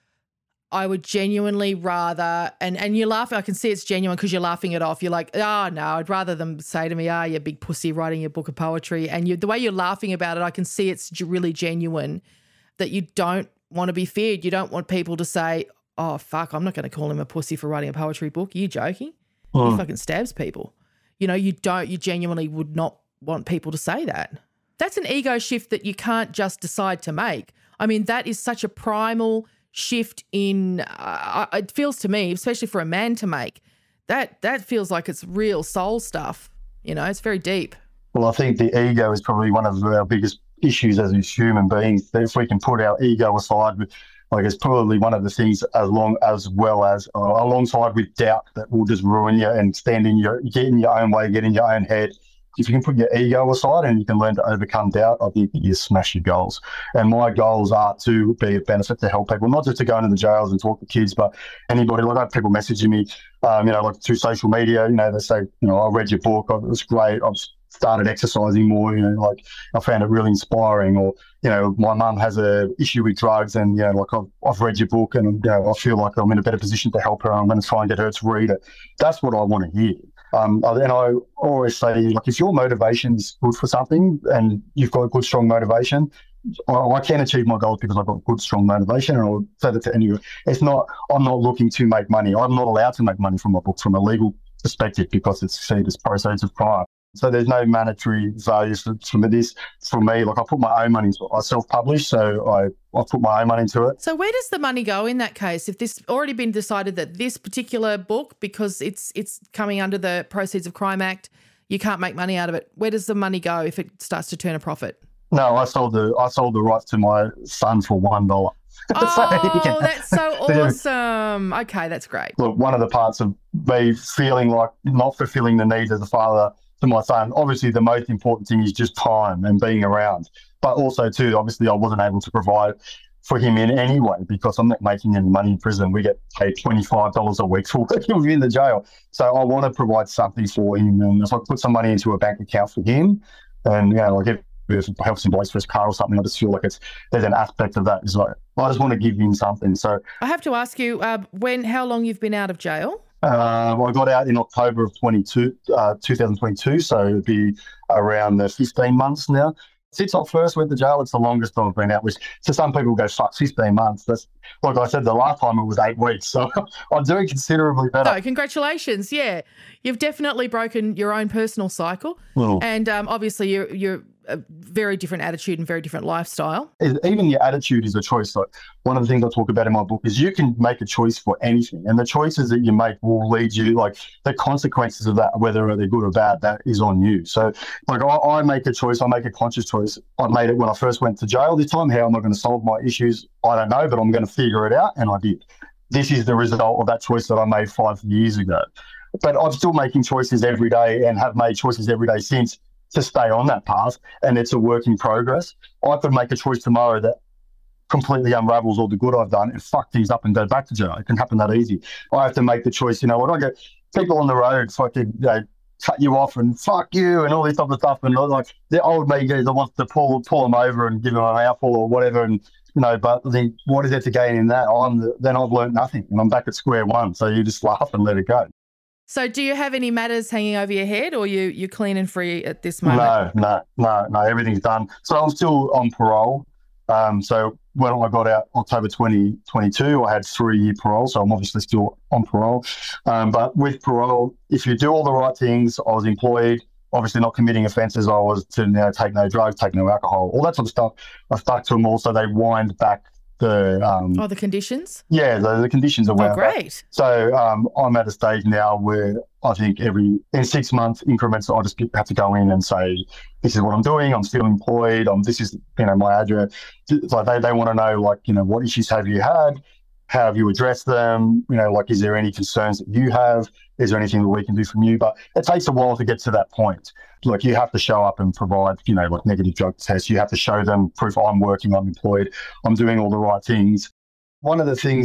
I would genuinely rather, and, and you're laughing, I can see it's genuine because you're laughing it off. You're like, oh, no, I'd rather them say to me, ah, oh, you big pussy writing your book of poetry. And you, the way you're laughing about it, I can see it's really genuine, that you don't want to be feared. You don't want people to say, oh, fuck, I'm not going to call him a pussy for writing a poetry book. Are you joking? Mm. He fucking stabs people. You know, you don't, you genuinely would not want people to say that. That's an ego shift that you can't just decide to make. I mean, that is such a primal shift in, uh, it feels to me, especially for a man to make, that that feels like it's real soul stuff. You know, it's very deep. Well, I think the ego is probably one of our biggest issues as human beings. If we can put our ego aside, like it's probably one of the things as long as well as uh, alongside with doubt that will just ruin you and stand in your, get in your own way, get in your own head. If you can put your ego aside and you can learn to overcome doubt, I think you smash your goals. And my goals are to be of benefit, to help people, not just to go into the jails and talk to kids, but anybody. Like I have people messaging me, um, you know, like through social media, you know, they say, you know, I read your book, it was great, I've started exercising more, you know, like I found it really inspiring. Or, you know, my mum has a issue with drugs and, you know, like I've, I've read your book and, you know, I feel like I'm in a better position to help her. I'm going to try and get her to read it. That's what I want to hear. Um, and I always say, like, if your motivation is good for something and you've got good, strong motivation, I, I can achieve my goals because I've got good, strong motivation. And I'll say that to anyone. It's not, I'm not looking to make money. I'm not allowed to make money from my book from a legal perspective because it's seen as proceeds of crime. So there's no monetary value for, for this. For me, like I put my own money into it. I self-publish, so I, I put my own money into it. So where does the money go in that case? If this already been decided that this particular book, because it's it's coming under the Proceeds of Crime Act, you can't make money out of it, where does the money go if it starts to turn a profit? No, I sold the I sold the rights to my son for one dollar. Oh, so, that's so awesome. Okay, that's great. Look, one of the parts of me feeling like not fulfilling the needs as a father to my son, obviously the most important thing is just time and being around. But also too, obviously I wasn't able to provide for him in any way because I'm not making any money in prison. We get paid twenty-five dollars a week for working within the jail. So I want to provide something for him. And if I put some money into a bank account for him and, you know, like if it helps him buy his first car or something, I just feel like it's there's an aspect of that. It's like, I just want to give him something. So I have to ask you, uh, when, how long you've been out of jail? Uh, well, I got out in October of twenty-two, uh, twenty twenty-two, so it'd be around the fifteen months now. Since I first went to jail, it's the longest I've been out, which to some people go, fuck, fifteen months. That's, like I said, the last time it was eight weeks, so I'm doing considerably better. No, congratulations, yeah. You've definitely broken your own personal cycle, well, and um, obviously you're, you're a very different attitude and very different lifestyle. Even your attitude is a choice. Like one of the things I talk about in my book is you can make a choice for anything, and the choices that you make will lead you, like the consequences of that, whether they're good or bad, that is on you. So like I, I make a choice, I make a conscious choice. I made it when I first went to jail this time. How am I going to solve my issues? I don't know, but I'm going to figure it out, and I did. This is the result of that choice that I made five years ago. But I'm still making choices every day and have made choices every day since to stay on that path, and it's a work in progress. I could make a choice tomorrow that completely unravels all the good I've done and fuck things up and go back to jail. It can happen that easy. I have to make the choice, you know, when I get people on the road fucking, you know, cut you off and fuck you and all this type of stuff, and like the old me that wants to pull pull them over and give them an apple or whatever, and you know, but then what is there to gain in that? I'm the, then I've learned nothing and I'm back at square one. So you just laugh and let it go. So do you have any matters hanging over your head, or you, you're clean and free at this moment? No, no, no, no, everything's done. So I'm still on parole. Um, so when I got out October twenty twenty-two, I had three-year parole, so I'm obviously still on parole. Um, but with parole, if you do all the right things, I was employed, obviously not committing offences. I was to, you know, take no drugs, take no alcohol, all that sort of stuff. I stuck to them all, so they wind back the... Um, oh, the conditions? Yeah, the, the conditions are wound Oh, great. back. So um, I'm at a stage now where I think every, in six month increments, I just have to go in and say, this is what I'm doing, I'm still employed, I'm, this is, you know, my address. Like they, they want to know, like, you know, what issues have you had? How have you addressed them? You know, like, is there any concerns that you have? Is there anything that we can do from you? But it takes a while to get to that point. Like, you have to show up and provide, you know, like negative drug tests. You have to show them proof I'm working, I'm employed, I'm doing all the right things. One of the things that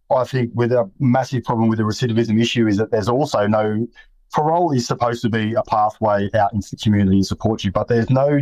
I think with a massive problem with the recidivism issue is that there's also no, parole is supposed to be a pathway out into the community and support you, but there's no,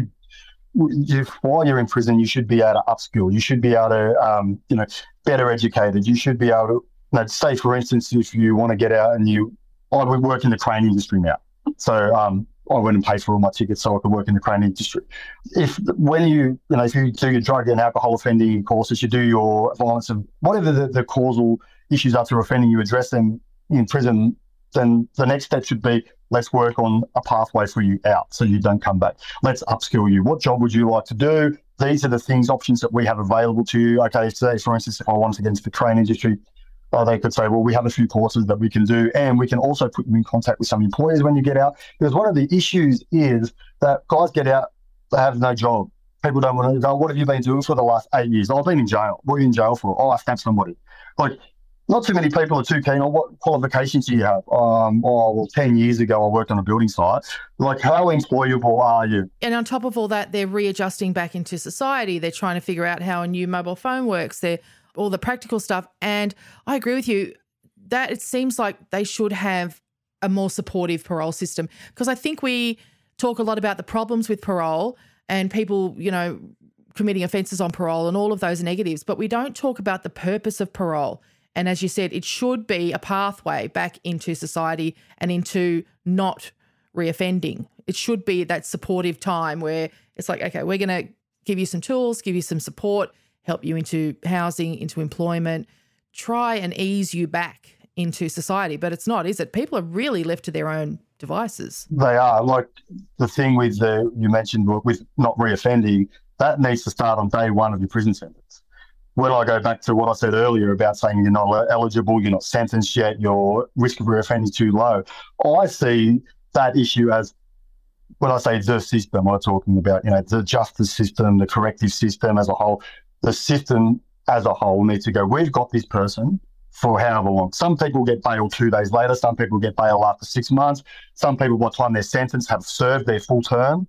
you, while you're in prison, you should be able to upskill. You should be able to, um, you know, better educated. You should be able to, you know, say, for instance, if you want to get out and you, I would work in the crane industry now. So um, I went and paid for all my tickets so I could work in the crane industry. If when you, you know, if you do your drug and alcohol offending courses, you do your violence and whatever the, the causal issues are to offending, you address them in prison, then the next step should be, let's work on a pathway for you out so you don't come back. Let's upskill you. What job would you like to do? These are the things, options that we have available to you. Okay, say, for instance, if I wanted to get into the crane industry, Uh, they could say, well, we have a few courses that we can do, and we can also put you in contact with some employers when you get out. Because one of the issues is that guys get out, they have no job. People don't want to go, what have you been doing for the last eight years? Oh, I've been in jail. What are you in jail for? Oh, I stabbed somebody. Like, not too many people are too keen on what qualifications do you have. Um, oh, well, ten years ago, I worked on a building site. Like, how employable are you? And on top of all that, they're readjusting back into society. They're trying to figure out how a new mobile phone works. They're all the practical stuff. And I agree with you that it seems like they should have a more supportive parole system, because I think we talk a lot about the problems with parole and people, you know, committing offences on parole and all of those negatives, but we don't talk about the purpose of parole. And as you said, it should be a pathway back into society and into not reoffending. It should be that supportive time where it's like, okay, we're going to give you some tools, give you some support, help you into housing, into employment, try and ease you back into society. But it's not, is it? People are really left to their own devices. They are. Like the thing with the, you mentioned with not reoffending, that needs to start on day one of your prison sentence. When I go back to what I said earlier about saying you're not eligible, you're not sentenced yet, your risk of reoffending is too low, I see that issue as, when I say the system, I'm talking about, you know, the justice system, the corrective system as a whole. The system as a whole needs to go, we've got this person for however long. Some people get bail two days later. Some people get bail after six months. Some people, by the time they're sentenced, have served their full term.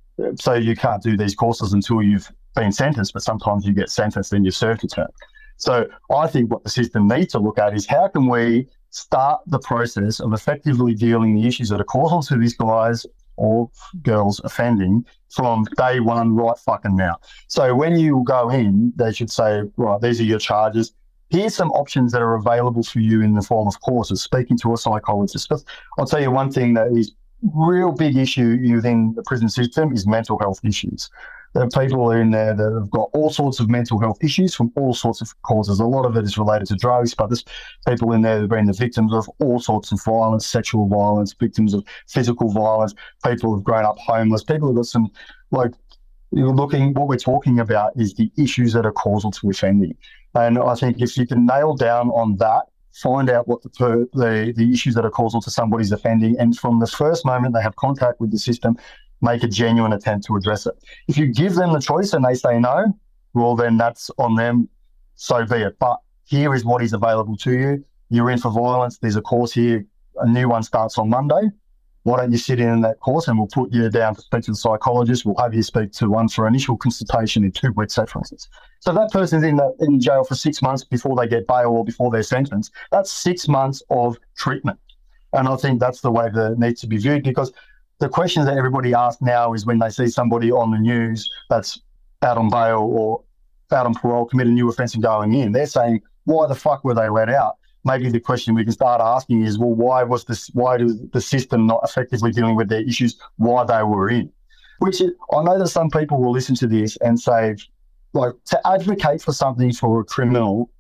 So you can't do these courses until you've been sentenced, but sometimes you get sentenced and you've served your term. So I think what the system needs to look at is how can we start the process of effectively dealing with the issues that are causal to these guys or girls offending from day one right fucking now. So when you go in, they should say, right, these are your charges. Here's some options that are available for you in the form of courses, speaking to a psychologist. But I'll tell you one thing that is real big issue within the prison system is mental health issues. There are people in there that have got all sorts of mental health issues from all sorts of causes. A lot of it is related to drugs, but there's people in there that have been the victims of all sorts of violence, sexual violence, victims of physical violence, people who've grown up homeless, people who've got some, like, you're looking, what we're talking about is the issues that are causal to offending. And I think if you can nail down on that, find out what the, the the issues that are causal to somebody's offending, and from the first moment they have contact with the system, make a genuine attempt to address it. If you give them the choice and they say no, well, then that's on them, so be it. But here is what is available to you. You're in for violence. There's a course here. A new one starts on Monday. Why don't you sit in that course and we'll put you down to speak to the psychologist. We'll have you speak to one for initial consultation in two weeks, say, for instance. So that person's in, the, in jail for six months before they get bail or before they're sentenced. That's six months of treatment. And I think that's the way that it needs to be viewed, because the questions that everybody asks now is when they see somebody on the news that's out on bail or out on parole, commit a new offence and going in, they're saying, why the fuck were they let out? Maybe the question we can start asking is, well, why was this? Why was the system not effectively dealing with their issues while they were in? Which is, I know that some people will listen to this and say, like, to advocate for something for a criminal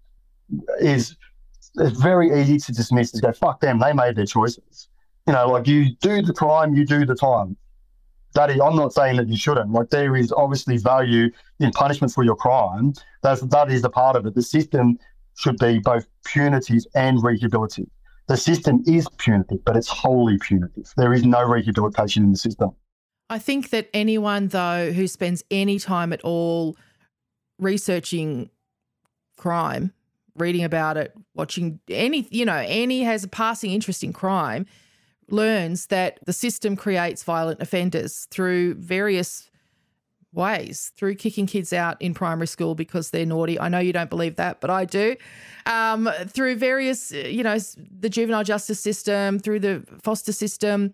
is it's very easy to dismiss and go, fuck them, they made their choices. You know, like, you do the crime, you do the time. That is, I'm not saying that you shouldn't. Like, there is obviously value in punishment for your crime. That's, that is a part of it. The system should be both punitive and rehabilitative. The system is punitive, but it's wholly punitive. There is no rehabilitation in the system. I think that anyone, though, who spends any time at all researching crime, reading about it, watching any, you know, any has a passing interest in crime, learns that the system creates violent offenders through various ways, through kicking kids out in primary school because they're naughty. I know you don't believe that, but I do. Um, through various, you know, the juvenile justice system, through the foster system,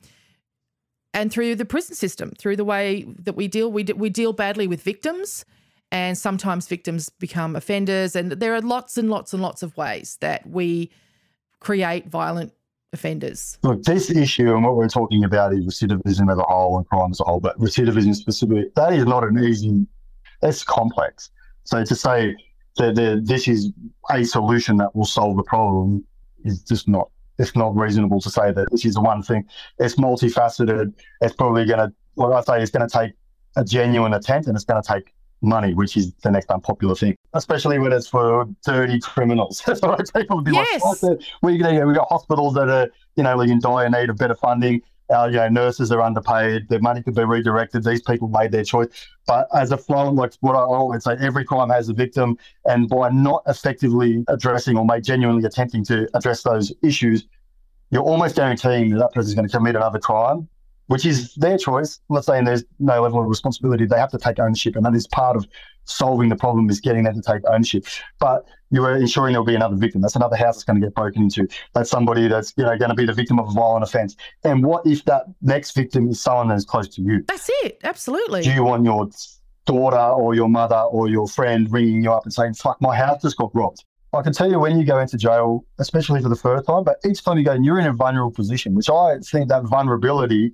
and through the prison system, through the way that we deal. We, we deal badly with victims, and sometimes victims become offenders. And there are lots and lots and lots of ways that we create violent offenders. Look, this issue and what we're talking about is recidivism as a whole and crime as a whole, but recidivism specifically, that is not an easy, it's complex. So to say that the, this is a solution that will solve the problem is just not, it's not reasonable to say that this is the one thing. It's multifaceted. It's probably going to, what I say, it's going to take a genuine attempt, and it's going to take money, which is the next unpopular thing, especially when it's for dirty criminals. That's what I people would be yes. like, we, you know, we've got hospitals that are, you know, in dire need of better funding. Our, you know, nurses are underpaid. Their money could be redirected. These people made their choice. But as a flow, like what I always say, every crime has a victim. And by not effectively addressing or genuinely attempting to address those issues, you're almost guaranteeing that that person is going to commit another crime, which is their choice. I'm not saying there's no level of responsibility. They have to take ownership, and that is part of solving the problem, is getting them to take ownership. But you are ensuring there'll be another victim. That's another house that's going to get broken into. That's somebody that's, you know, going to be the victim of a violent offence. And what if that next victim is someone that's close to you? That's it, absolutely. Do you want your daughter or your mother or your friend ringing you up and saying, fuck, my house just got robbed? I can tell you, when you go into jail, especially for the first time, but each time you go, you're in a vulnerable position, which I think that vulnerability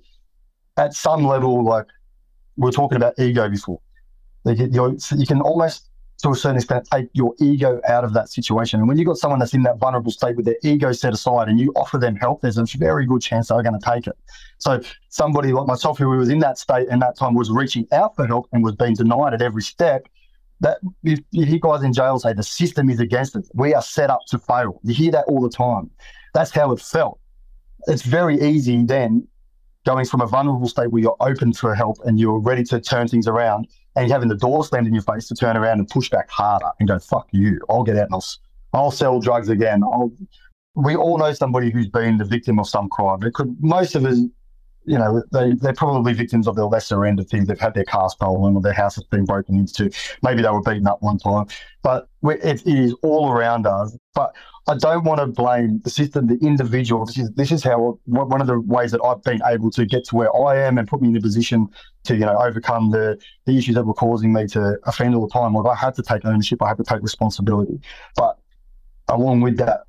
at some level, like we were talking about ego before, like you're, you can almost, to a certain extent, take your ego out of that situation. And when you've got someone that's in that vulnerable state with their ego set aside and you offer them help, there's a very good chance they're going to take it. So somebody like myself who was in that state and that time was reaching out for help and was being denied at every step, that if you hear guys in jail say the system is against us, we are set up to fail. You hear that all the time. That's how it felt. It's very easy then, going from a vulnerable state where you're open for help and you're ready to turn things around, and you're having the door slammed in your face, to turn around and push back harder and go, fuck you, I'll get out and I'll, I'll sell drugs again. I'll, we all know somebody who's been the victim of some crime. It could, most of us, you know, they, they're probably victims of the lesser end of things. They've had their car stolen or their house has been broken into. Maybe they were beaten up one time. But it, it is all around us. But I don't want to blame the system, the individual. This is this is how one of the ways that I've been able to get to where I am and put me in a position to, you know, overcome the, the issues that were causing me to offend all the time. Like, I had to take ownership. I had to take responsibility. But along with that,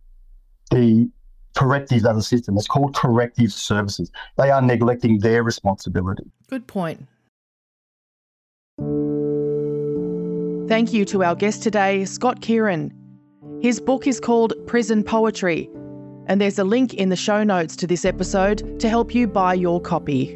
the correctives as a system, it's called corrective services. They are neglecting their responsibility. Good point. Thank you to our guest today, Scott Kieran. His book is called Prison Poetry, and there's a link in the show notes to this episode to help you buy your copy.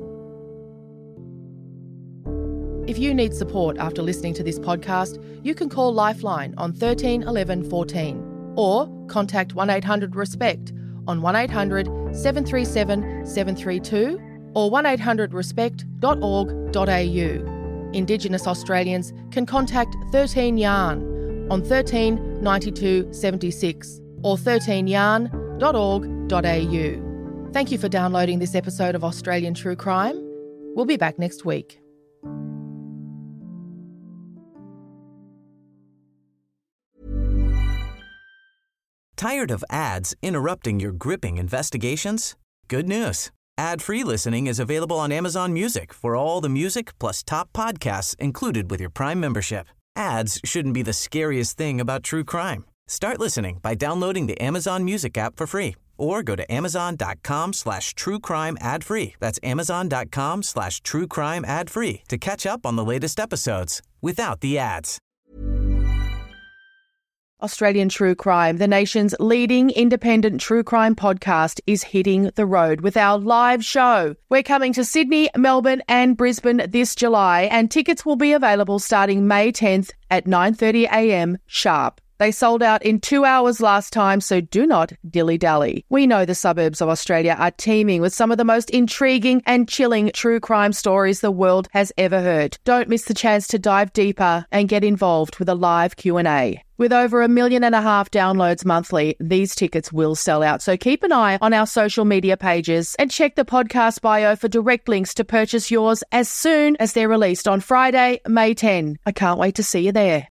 If you need support after listening to this podcast, you can call Lifeline on thirteen eleven fourteen or contact one eight hundred RESPECT on one eight hundred seven three seven seven three two or one eight hundred respect dot org dot a u. Indigenous Australians can contact thirteen yarn on thirteen ninety-two seventy-six or thirteen yarn dot org dot a u. Thank you for downloading this episode of Australian True Crime. We'll be back next week. Tired of ads interrupting your gripping investigations? Good news. Ad-free listening is available on Amazon Music for all the music plus top podcasts included with your Prime membership. Ads shouldn't be the scariest thing about true crime. Start listening by downloading the Amazon Music app for free or go to amazon.com slash true crime ad free. That's amazon.com slash true crime ad free to catch up on the latest episodes without the ads. Australian True Crime, the nation's leading independent true crime podcast, is hitting the road with our live show. We're coming to Sydney, Melbourne and Brisbane this July, and tickets will be available starting May tenth at nine thirty a m sharp. They sold out in two hours last time, so do not dilly-dally. We know the suburbs of Australia are teeming with some of the most intriguing and chilling true crime stories the world has ever heard. Don't miss the chance to dive deeper and get involved with a live Q and A. With over a million and a half downloads monthly, these tickets will sell out. So keep an eye on our social media pages and check the podcast bio for direct links to purchase yours as soon as they're released on Friday, May tenth. I can't wait to see you there.